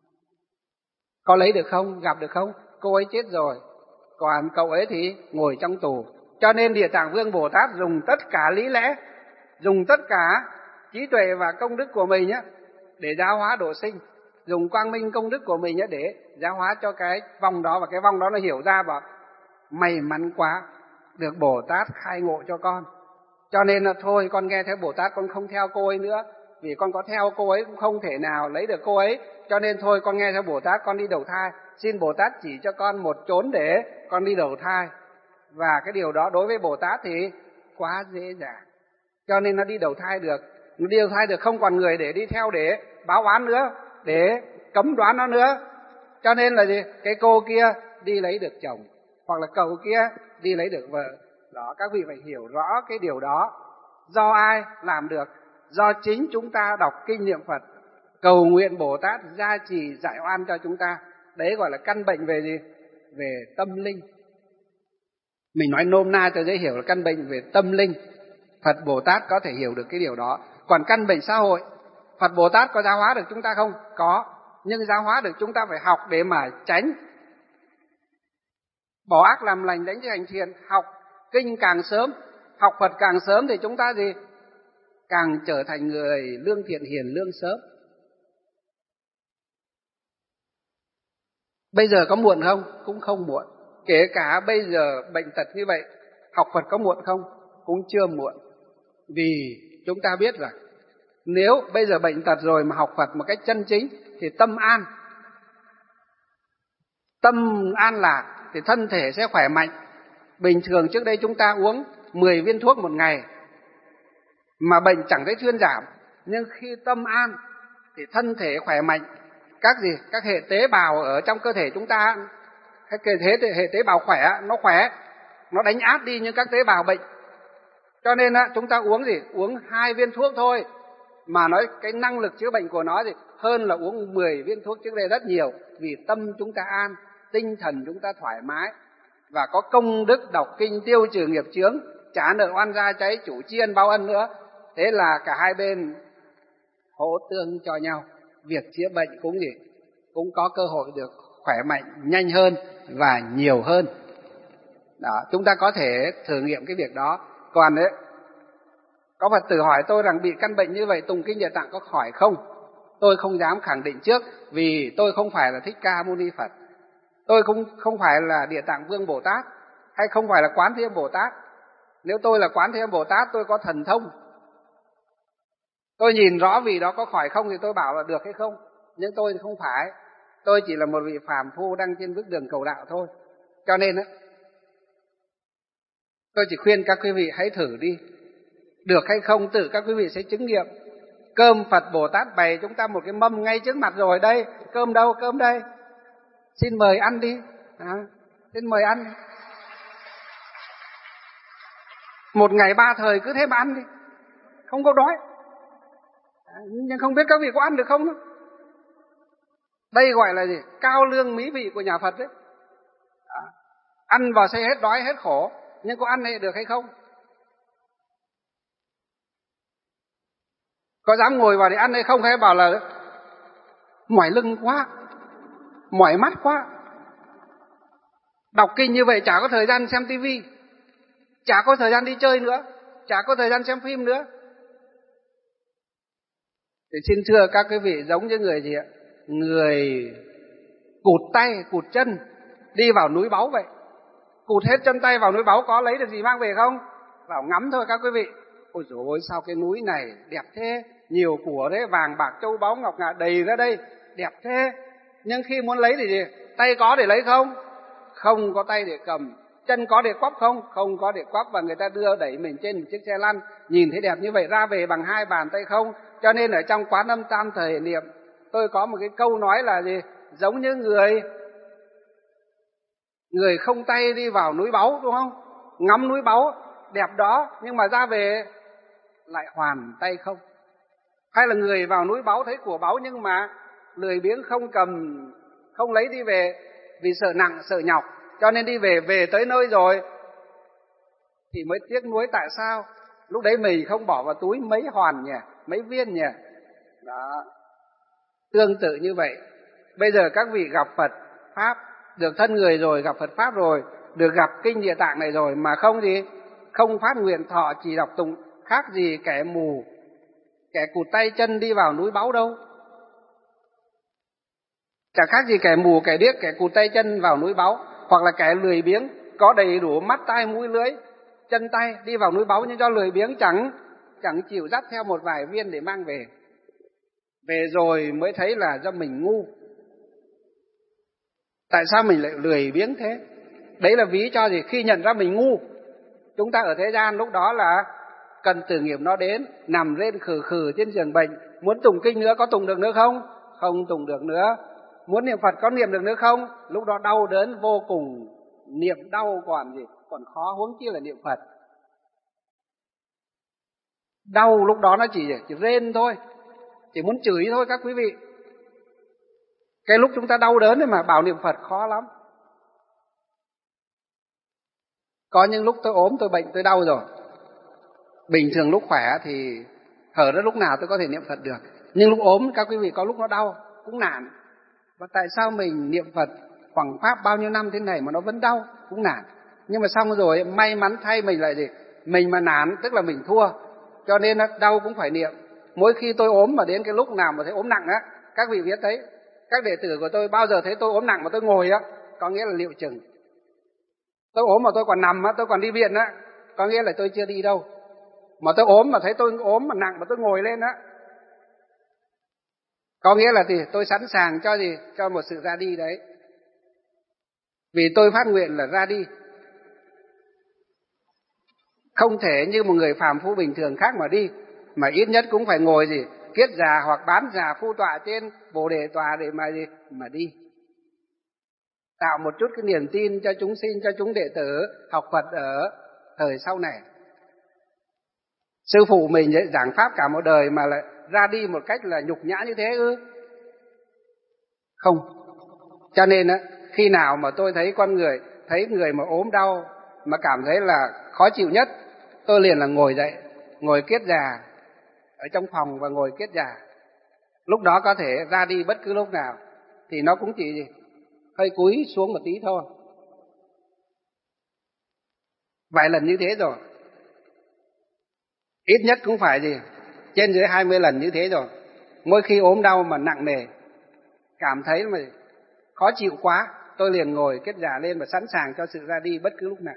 Có lấy được không? Gặp được không? Cô ấy chết rồi, còn cậu ấy thì ngồi trong tù. Cho nên Địa Tạng Vương Bồ Tát dùng tất cả lý lẽ, dùng tất cả trí tuệ và công đức của mình nhé để giáo hóa độ sinh, dùng quang minh công đức của mình nhé để giáo hóa cho cái vong đó, và cái vong đó nó hiểu ra bảo may mắn quá được Bồ Tát khai ngộ cho con, cho nên là thôi con nghe theo Bồ Tát, con không theo cô ấy nữa, vì con có theo cô ấy cũng không thể nào lấy được cô ấy, cho nên thôi con nghe theo Bồ Tát, con đi đầu thai, xin Bồ Tát chỉ cho con một chốn để con đi đầu thai. Và cái điều đó đối với Bồ Tát thì quá dễ dàng, cho nên nó đi đầu thai được. Nó đi đầu thai được, không còn người để đi theo để báo oán nữa, để cấm đoán nó nữa. Cho nên là gì? Cái cô kia đi lấy được chồng, hoặc là cậu kia đi lấy được vợ. Đó, các vị phải hiểu rõ cái điều đó. Do ai làm được? Do chính chúng ta đọc kinh niệm Phật, cầu nguyện Bồ Tát gia trì giải oan cho chúng ta. Đấy gọi là căn bệnh về gì? Về tâm linh. Mình nói nôm na cho dễ hiểu là căn bệnh về tâm linh. Phật Bồ Tát có thể hiểu được cái điều đó. Còn căn bệnh xã hội, Phật Bồ Tát có giáo hóa được chúng ta không? Có. Nhưng giáo hóa được chúng ta phải học để mà tránh. Bỏ ác làm lành, đánh hành thiện. Học kinh càng sớm, học Phật càng sớm thì chúng ta gì? Càng trở thành người lương thiện hiền lương sớm. Bây giờ có muộn không? Cũng không muộn. Kể cả bây giờ bệnh tật như vậy, học Phật có muộn không? Cũng chưa muộn. Vì chúng ta biết rằng nếu bây giờ bệnh tật rồi mà học Phật một cách chân chính thì tâm an. Tâm an lạc thì thân thể sẽ khỏe mạnh. Bình thường trước đây chúng ta uống mười viên thuốc một ngày mà bệnh chẳng thấy thuyên giảm. Nhưng khi tâm an thì thân thể khỏe mạnh. Các gì? Các hệ tế bào ở trong cơ thể chúng ta, cái hệ, hệ tế bào khỏe, nó khỏe, nó đánh áp đi những các tế bào bệnh. Cho nên chúng ta uống gì? Uống hai viên thuốc thôi mà nói cái năng lực chữa bệnh của nó thì hơn là uống mười viên thuốc trước đây rất nhiều. Vì tâm chúng ta an, tinh thần chúng ta thoải mái và có công đức đọc kinh tiêu trừ nghiệp chướng, trả nợ oan gia cháy, chủ tri ân báo ân nữa. Thế là cả hai bên hỗ tương cho nhau. Việc chữa bệnh cũng gì cũng có cơ hội được khỏe mạnh nhanh hơn và nhiều hơn. Đó, chúng ta có thể thử nghiệm cái việc đó. Còn đấy, có Phật tử hỏi tôi rằng bị căn bệnh như vậy tụng kinh Địa Tạng có khỏi không? Tôi không dám khẳng định trước, vì tôi không phải là Thích Ca Mâu Ni Phật, tôi không không phải là Địa Tạng Vương Bồ Tát, hay không phải là Quán Thế Âm Bồ Tát. Nếu tôi là Quán Thế Âm Bồ Tát, tôi có thần thông, tôi nhìn rõ vị đó có khỏi không thì tôi bảo là được hay không. Nhưng tôi thì không phải, tôi chỉ là một vị phàm phu đang trên bước đường cầu đạo thôi. Cho nên á, tôi chỉ khuyên các quý vị hãy thử đi. Được hay không tự các quý vị sẽ chứng nghiệm. Cơm Phật Bồ Tát bày chúng ta một cái mâm ngay trước mặt rồi đây. Cơm đâu? Cơm đây. Xin mời ăn đi. À, xin mời ăn. Một ngày ba thời cứ thế mà ăn đi, không có đói. À, nhưng không biết các vị có ăn được không? Đây gọi là gì? Cao lương mỹ vị của nhà Phật đấy. À, ăn vào sẽ hết đói hết khổ. Nhưng có ăn này được hay không? Có dám ngồi vào để ăn hay không? Hay bảo là mỏi lưng quá, mỏi mắt quá, đọc kinh như vậy chả có thời gian xem tivi, chả có thời gian đi chơi nữa, chả có thời gian xem phim nữa. Thì xin thưa các quý vị, giống như người gì ạ? Người cụt tay, cụt chân đi vào núi báu vậy. Cụt hết chân tay vào núi báu có lấy được gì mang về không? Vào ngắm thôi các quý vị. Ôi dồi ôi, sao cái núi này đẹp thế, nhiều của đấy, vàng bạc châu báu ngọc ngà đầy ra đây, đẹp thế. Nhưng khi muốn lấy thì gì? Tay có để lấy không? Không có tay để cầm. Chân có để quắp không? Không có để quắp. Và người ta đưa đẩy mình trên một chiếc xe lăn, nhìn thấy đẹp như vậy, ra về bằng hai bàn tay không. Cho nên ở trong Quán Âm Tam Thời Niệm, tôi có một cái câu nói là gì? Giống như người Người không tay đi vào núi báu, đúng không? Ngắm núi báu đẹp đó, nhưng mà ra về lại hoàn tay không. Hay là người vào núi báu thấy của báu nhưng mà lười biếng không cầm, không lấy đi về vì sợ nặng, sợ nhọc, cho nên đi về, về tới nơi rồi thì mới tiếc nuối tại sao lúc đấy mình không bỏ vào túi mấy hoàn nhỉ, mấy viên nhỉ. Đó. Tương tự như vậy, bây giờ các vị gặp Phật Pháp, được thân người rồi, gặp Phật Pháp rồi, được gặp kinh Địa Tạng này rồi mà không gì, không phát nguyện thọ chỉ đọc tụng, khác gì kẻ mù, kẻ cụt tay chân đi vào núi báu đâu. Chẳng khác gì kẻ mù, kẻ điếc, kẻ cụt tay chân vào núi báu, hoặc là kẻ lười biếng có đầy đủ mắt tai mũi lưỡi chân tay đi vào núi báu, nhưng do lười biếng chẳng chẳng chịu dắt theo một vài viên để mang về. Về rồi mới thấy là do mình ngu. Tại sao mình lại lười biếng thế? Đấy là ví cho gì? Khi nhận ra mình ngu, chúng ta ở thế gian lúc đó là cần tử nghiệp nó đến, nằm lên khử khử trên giường bệnh, muốn tụng kinh nữa có tụng được nữa không? Không tụng được nữa. Muốn niệm Phật có niệm được nữa không? Lúc đó đau đớn vô cùng, niệm đau còn gì, còn khó huống chi là niệm Phật. Đau lúc đó nó chỉ chỉ rên thôi, chỉ muốn chửi thôi các quý vị. Cái lúc chúng ta đau đớn thì mà bảo niệm Phật khó lắm. Có những lúc tôi ốm, tôi bệnh, tôi đau rồi. Bình thường lúc khỏe thì hở ra lúc nào tôi có thể niệm Phật được. Nhưng lúc ốm các quý vị có lúc nó đau, cũng nản. Và tại sao mình niệm Phật hoằng pháp bao nhiêu năm thế này mà nó vẫn đau, cũng nản. Nhưng mà xong rồi may mắn thay mình lại gì? Mình mà nản tức là mình thua. Cho nên đau cũng phải niệm. Mỗi khi tôi ốm mà đến cái lúc nào mà thấy ốm nặng á, các vị biết thấy, các đệ tử của tôi bao giờ thấy tôi ốm nặng mà tôi ngồi á, có nghĩa là liệu chừng. Tôi ốm mà tôi còn nằm á, tôi còn đi viện á, có nghĩa là tôi chưa đi đâu. Mà tôi ốm mà thấy tôi ốm mà nặng mà tôi ngồi lên á, có nghĩa là thì tôi sẵn sàng cho gì? Cho một sự ra đi đấy. Vì tôi phát nguyện là ra đi. Không thể như một người phàm phu bình thường khác mà đi, mà ít nhất cũng phải ngồi gì? Kiết già hoặc bán già phu tọa trên Bồ Đề tòa để mà gì? Mà đi. Tạo một chút cái niềm tin cho chúng sinh, cho chúng đệ tử học Phật ở thời sau này. Sư phụ mình ấy, giảng pháp cả một đời mà lại ra đi một cách là nhục nhã như thế ư? Không. Cho nên á, khi nào mà tôi thấy con người, thấy người mà ốm đau mà cảm thấy là khó chịu nhất, tôi liền là ngồi dậy, ngồi kiết già ở trong phòng và ngồi kiết già. lúc đó có thể ra đi bất cứ lúc nào, thì nó cũng chỉ gì hơi cúi xuống một tí thôi. Vài lần như thế rồi, ít nhất cũng phải gì trên dưới hai mươi lần như thế rồi. Mỗi khi ốm đau mà nặng nề, cảm thấy mà khó chịu quá, tôi liền ngồi kết giả lên và sẵn sàng cho sự ra đi bất cứ lúc nào.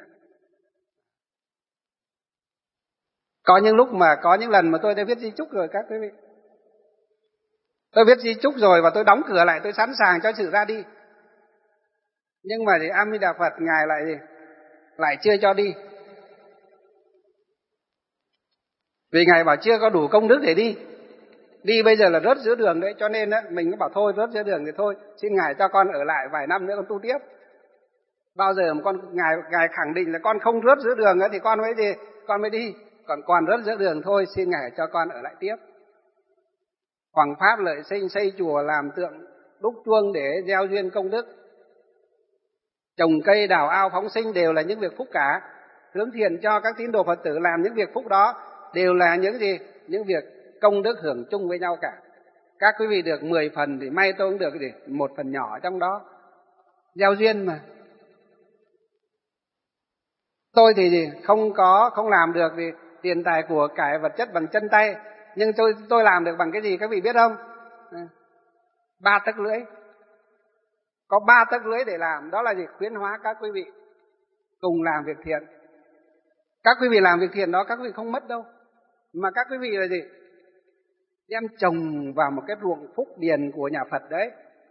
Có những lúc mà có những lần mà tôi đã viết di chúc rồi các quý vị. Tôi viết di chúc rồi và tôi đóng cửa lại, tôi sẵn sàng cho sự ra đi. Nhưng mà thì A Di Đà Phật Ngài lại gì? Lại chưa cho đi. Vì Ngài bảo chưa có đủ công đức để đi. Đi bây giờ là rớt giữa đường đấy, cho nên á mình cứ bảo thôi rớt giữa đường thì thôi, xin Ngài cho con ở lại vài năm nữa con tu tiếp. Bao giờ mà con Ngài Ngài khẳng định là con không rớt giữa đường ấy, thì con mới gì? Con mới đi. Còn còn rớt giữa đường thôi, xin Ngài cho con ở lại tiếp. Hoằng pháp lợi sinh, xây chùa làm tượng đúc chuông để gieo duyên công đức. Trồng cây đào ao phóng sinh đều là những việc phúc cả. Hướng thiện cho các tín đồ Phật tử làm những việc phúc đó đều là những gì? Những việc công đức hưởng chung với nhau cả. Các quý vị được mười phần thì may tôi cũng được gì? Một phần nhỏ trong đó. Gieo duyên mà. Tôi thì gì? Không có, không làm được thì tiền tài của cải vật chất bằng chân tay. Nhưng tôi, tôi làm được bằng cái gì các vị biết không? Ba tấc lưỡi. Có ba tấc lưỡi để làm, đó là gì? Khuyến hóa các quý vị cùng làm việc thiện. Các quý vị làm việc thiện đó các quý vị không mất đâu. Mà các quý vị là gì? Đem trồng vào một cái ruộng phúc điền của nhà Phật đấy.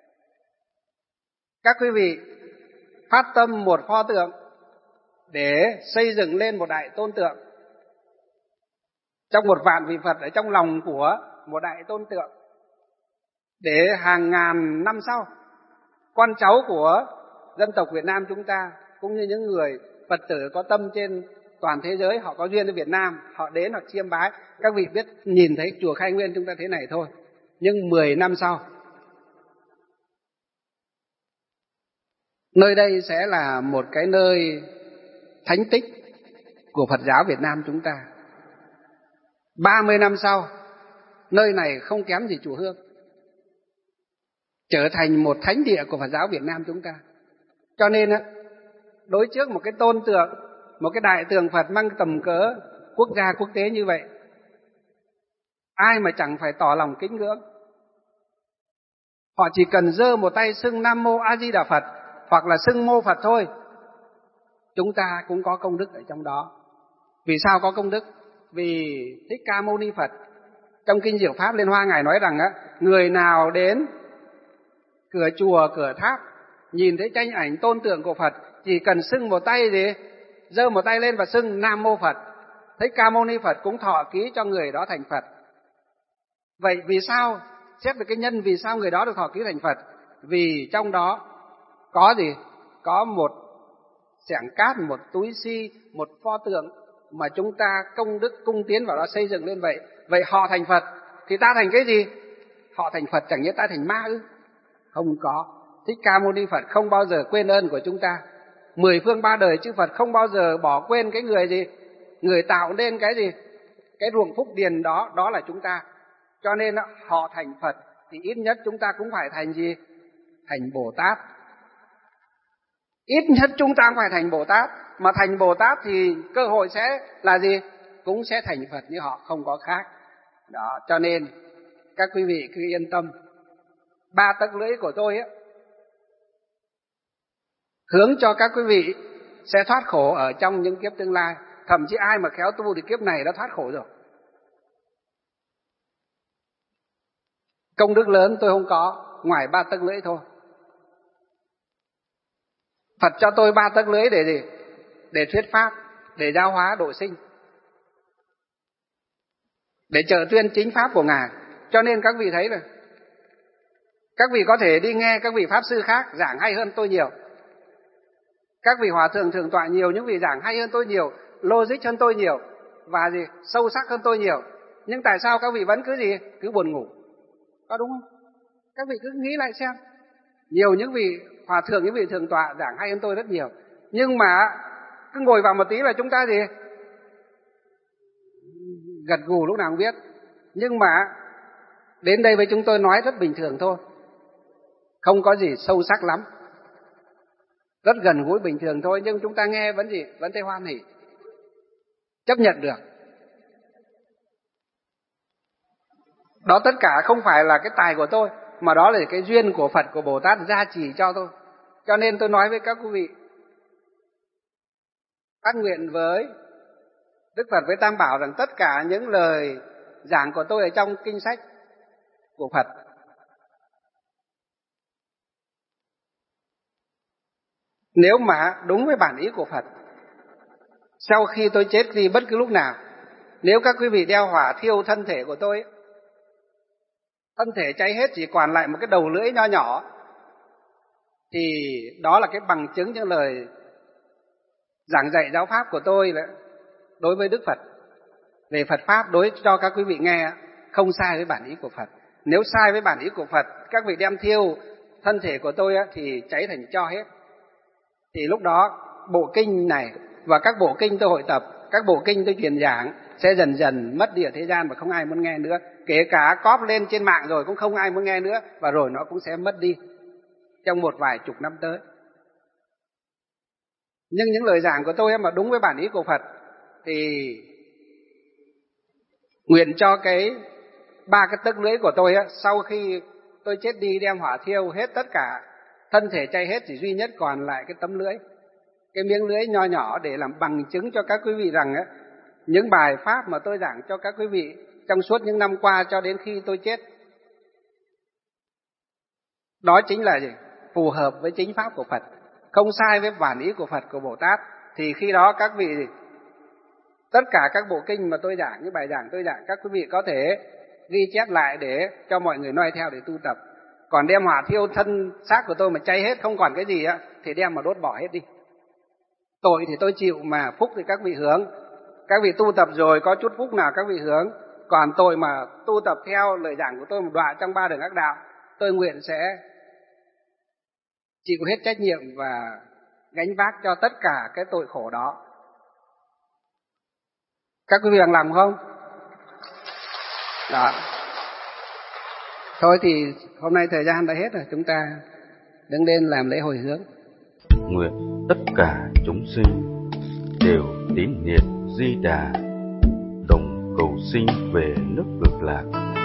Các quý vị phát tâm một pho tượng để xây dựng lên một đại tôn tượng. Trong một vạn vị Phật ở trong lòng của một đại tôn tượng. Để hàng ngàn năm sau, con cháu của dân tộc Việt Nam chúng ta, cũng như những người Phật tử có tâm trên toàn thế giới, họ có duyên với Việt Nam, họ đến họ chiêm bái. Các vị biết nhìn thấy chùa Khai Nguyên chúng ta thế này thôi. Nhưng mười năm sau, nơi đây sẽ là một cái nơi thánh tích của Phật giáo Việt Nam chúng ta. ba mươi năm sau, nơi này không kém gì chùa Hương, trở thành một thánh địa của Phật giáo Việt Nam chúng ta. Cho nên đối trước một cái tôn tượng, một cái đại tượng Phật mang tầm cỡ quốc gia quốc tế như vậy, ai mà chẳng phải tỏ lòng kính ngưỡng. Họ chỉ cần giơ một tay xưng Nam Mô A Di Đà Phật hoặc là xưng Mô Phật thôi, chúng ta cũng có công đức ở trong đó. Vì sao có công đức? Vì Thích Ca Mâu Ni Phật trong Kinh Diệu Pháp Liên Hoa Ngài nói rằng á, người nào đến cửa chùa, cửa tháp, nhìn thấy tranh ảnh tôn tượng của Phật, chỉ cần xưng một tay gì, giơ một tay lên và xưng Nam Mô Phật, Thích Ca Mâu Ni Phật cũng thọ ký cho người đó thành Phật. Vậy vì sao? Xét về cái nhân vì sao người đó được thọ ký thành Phật? Vì trong đó có gì? Có một xẻng cát, một túi xi, một pho tượng mà chúng ta công đức cung tiến vào đó xây dựng lên vậy. Vậy họ thành Phật thì ta thành cái gì? Họ thành Phật chẳng nhẽ ta thành ma ư? Không có. Thích Ca Mâu Ni Phật không bao giờ quên ơn của chúng ta. Mười phương ba đời chư Phật không bao giờ bỏ quên cái người gì? Người tạo nên cái gì? Cái ruộng phúc điền đó, đó là chúng ta. Cho nên họ thành Phật thì ít nhất chúng ta cũng phải thành gì? Thành Bồ Tát. Ít nhất chúng ta cũng phải thành Bồ Tát. Mà thành Bồ Tát thì cơ hội sẽ là gì? Cũng sẽ thành Phật như họ, không có khác. Đó, cho nên các quý vị cứ yên tâm. Ba tấc lưỡi của tôi ấy, hướng cho các quý vị sẽ thoát khổ ở trong những kiếp tương lai. Thậm chí ai mà khéo tu thì kiếp này đã thoát khổ rồi. Công đức lớn tôi không có, ngoài ba tấc lưỡi thôi. Phật cho tôi ba tấc lưỡi để gì? Để thuyết pháp, để giáo hóa độ sinh, để trợ tuyên chính pháp của Ngài. Cho nên các vị thấy là các vị có thể đi nghe các vị pháp sư khác giảng hay hơn tôi nhiều. Các vị hòa thượng thượng tọa nhiều, những vị giảng hay hơn tôi nhiều, logic hơn tôi nhiều và gì? Sâu sắc hơn tôi nhiều. Nhưng tại sao các vị vẫn cứ gì? Cứ buồn ngủ. Có đúng không? Các vị cứ nghĩ lại xem. Nhiều những vị hòa thượng, những vị thượng tọa giảng hay hơn tôi rất nhiều. Nhưng mà cứ ngồi vào một tí là chúng ta gì? Gật gù lúc nào không biết. Nhưng mà đến đây với chúng tôi nói rất bình thường thôi, không có gì sâu sắc lắm, rất gần gũi bình thường thôi, nhưng chúng ta nghe vẫn gì vẫn thấy hoan hỉ, chấp nhận được. Đó tất cả không phải là cái tài của tôi, mà đó là cái duyên của Phật, của Bồ Tát gia trì cho tôi. Cho nên tôi nói với các quý vị, phát nguyện với Đức Phật, với Tam Bảo rằng tất cả những lời giảng của tôi ở trong kinh sách của Phật nếu mà đúng với bản ý của Phật, sau khi tôi chết đi bất cứ lúc nào, nếu các quý vị đeo hỏa thiêu thân thể của tôi, thân thể cháy hết chỉ còn lại một cái đầu lưỡi nho nhỏ, thì đó là cái bằng chứng những lời giảng dạy giáo pháp của tôi đối với Đức Phật về Phật pháp, đối cho các quý vị nghe không sai với bản ý của Phật. Nếu sai với bản ý của Phật, các vị đem thiêu thân thể của tôi thì cháy thành tro hết. Thì lúc đó bộ kinh này và các bộ kinh tôi hội tập, các bộ kinh tôi truyền giảng sẽ dần dần mất đi ở thế gian và không ai muốn nghe nữa. Kể cả cóp lên trên mạng rồi cũng không ai muốn nghe nữa, và rồi nó cũng sẽ mất đi trong một vài chục năm tới. Nhưng những lời giảng của tôi mà đúng với bản ý của Phật thì nguyện cho cái ba cái tấc lưỡi của tôi á, sau khi tôi chết đi đem hỏa thiêu hết tất cả, thân thể cháy hết, chỉ duy nhất còn lại cái tấm lưỡi, cái miếng lưỡi nho nhỏ, để làm bằng chứng cho các quý vị rằng á, những bài pháp mà tôi giảng cho các quý vị trong suốt những năm qua cho đến khi tôi chết, đó chính là gì? Phù hợp với chính pháp của Phật, không sai với bản ý của Phật, của Bồ Tát. Thì khi đó các vị, tất cả các bộ kinh mà tôi giảng, những bài giảng tôi giảng, các quý vị có thể ghi chép lại để cho mọi người noi theo để tu tập. Còn đem hỏa thiêu thân xác của tôi mà cháy hết không còn cái gì á, thì đem mà đốt bỏ hết đi. Tội thì tôi chịu, mà phúc thì các vị hướng. Các vị tu tập rồi có chút phúc nào các vị hướng. Còn tôi mà tu tập theo lời giảng của tôi một đoạn trong ba đường ác đạo, tôi nguyện sẽ chịu hết trách nhiệm và gánh vác cho tất cả cái tội khổ đó. Các quý vị bằng lòng không? Đó. Thôi thì hôm nay thời gian đã hết rồi, chúng ta đứng lên làm lễ hồi hướng. Nguyện tất cả chúng sinh đều tín niệm Di Đà, đồng cầu sinh về nước Cực Lạc.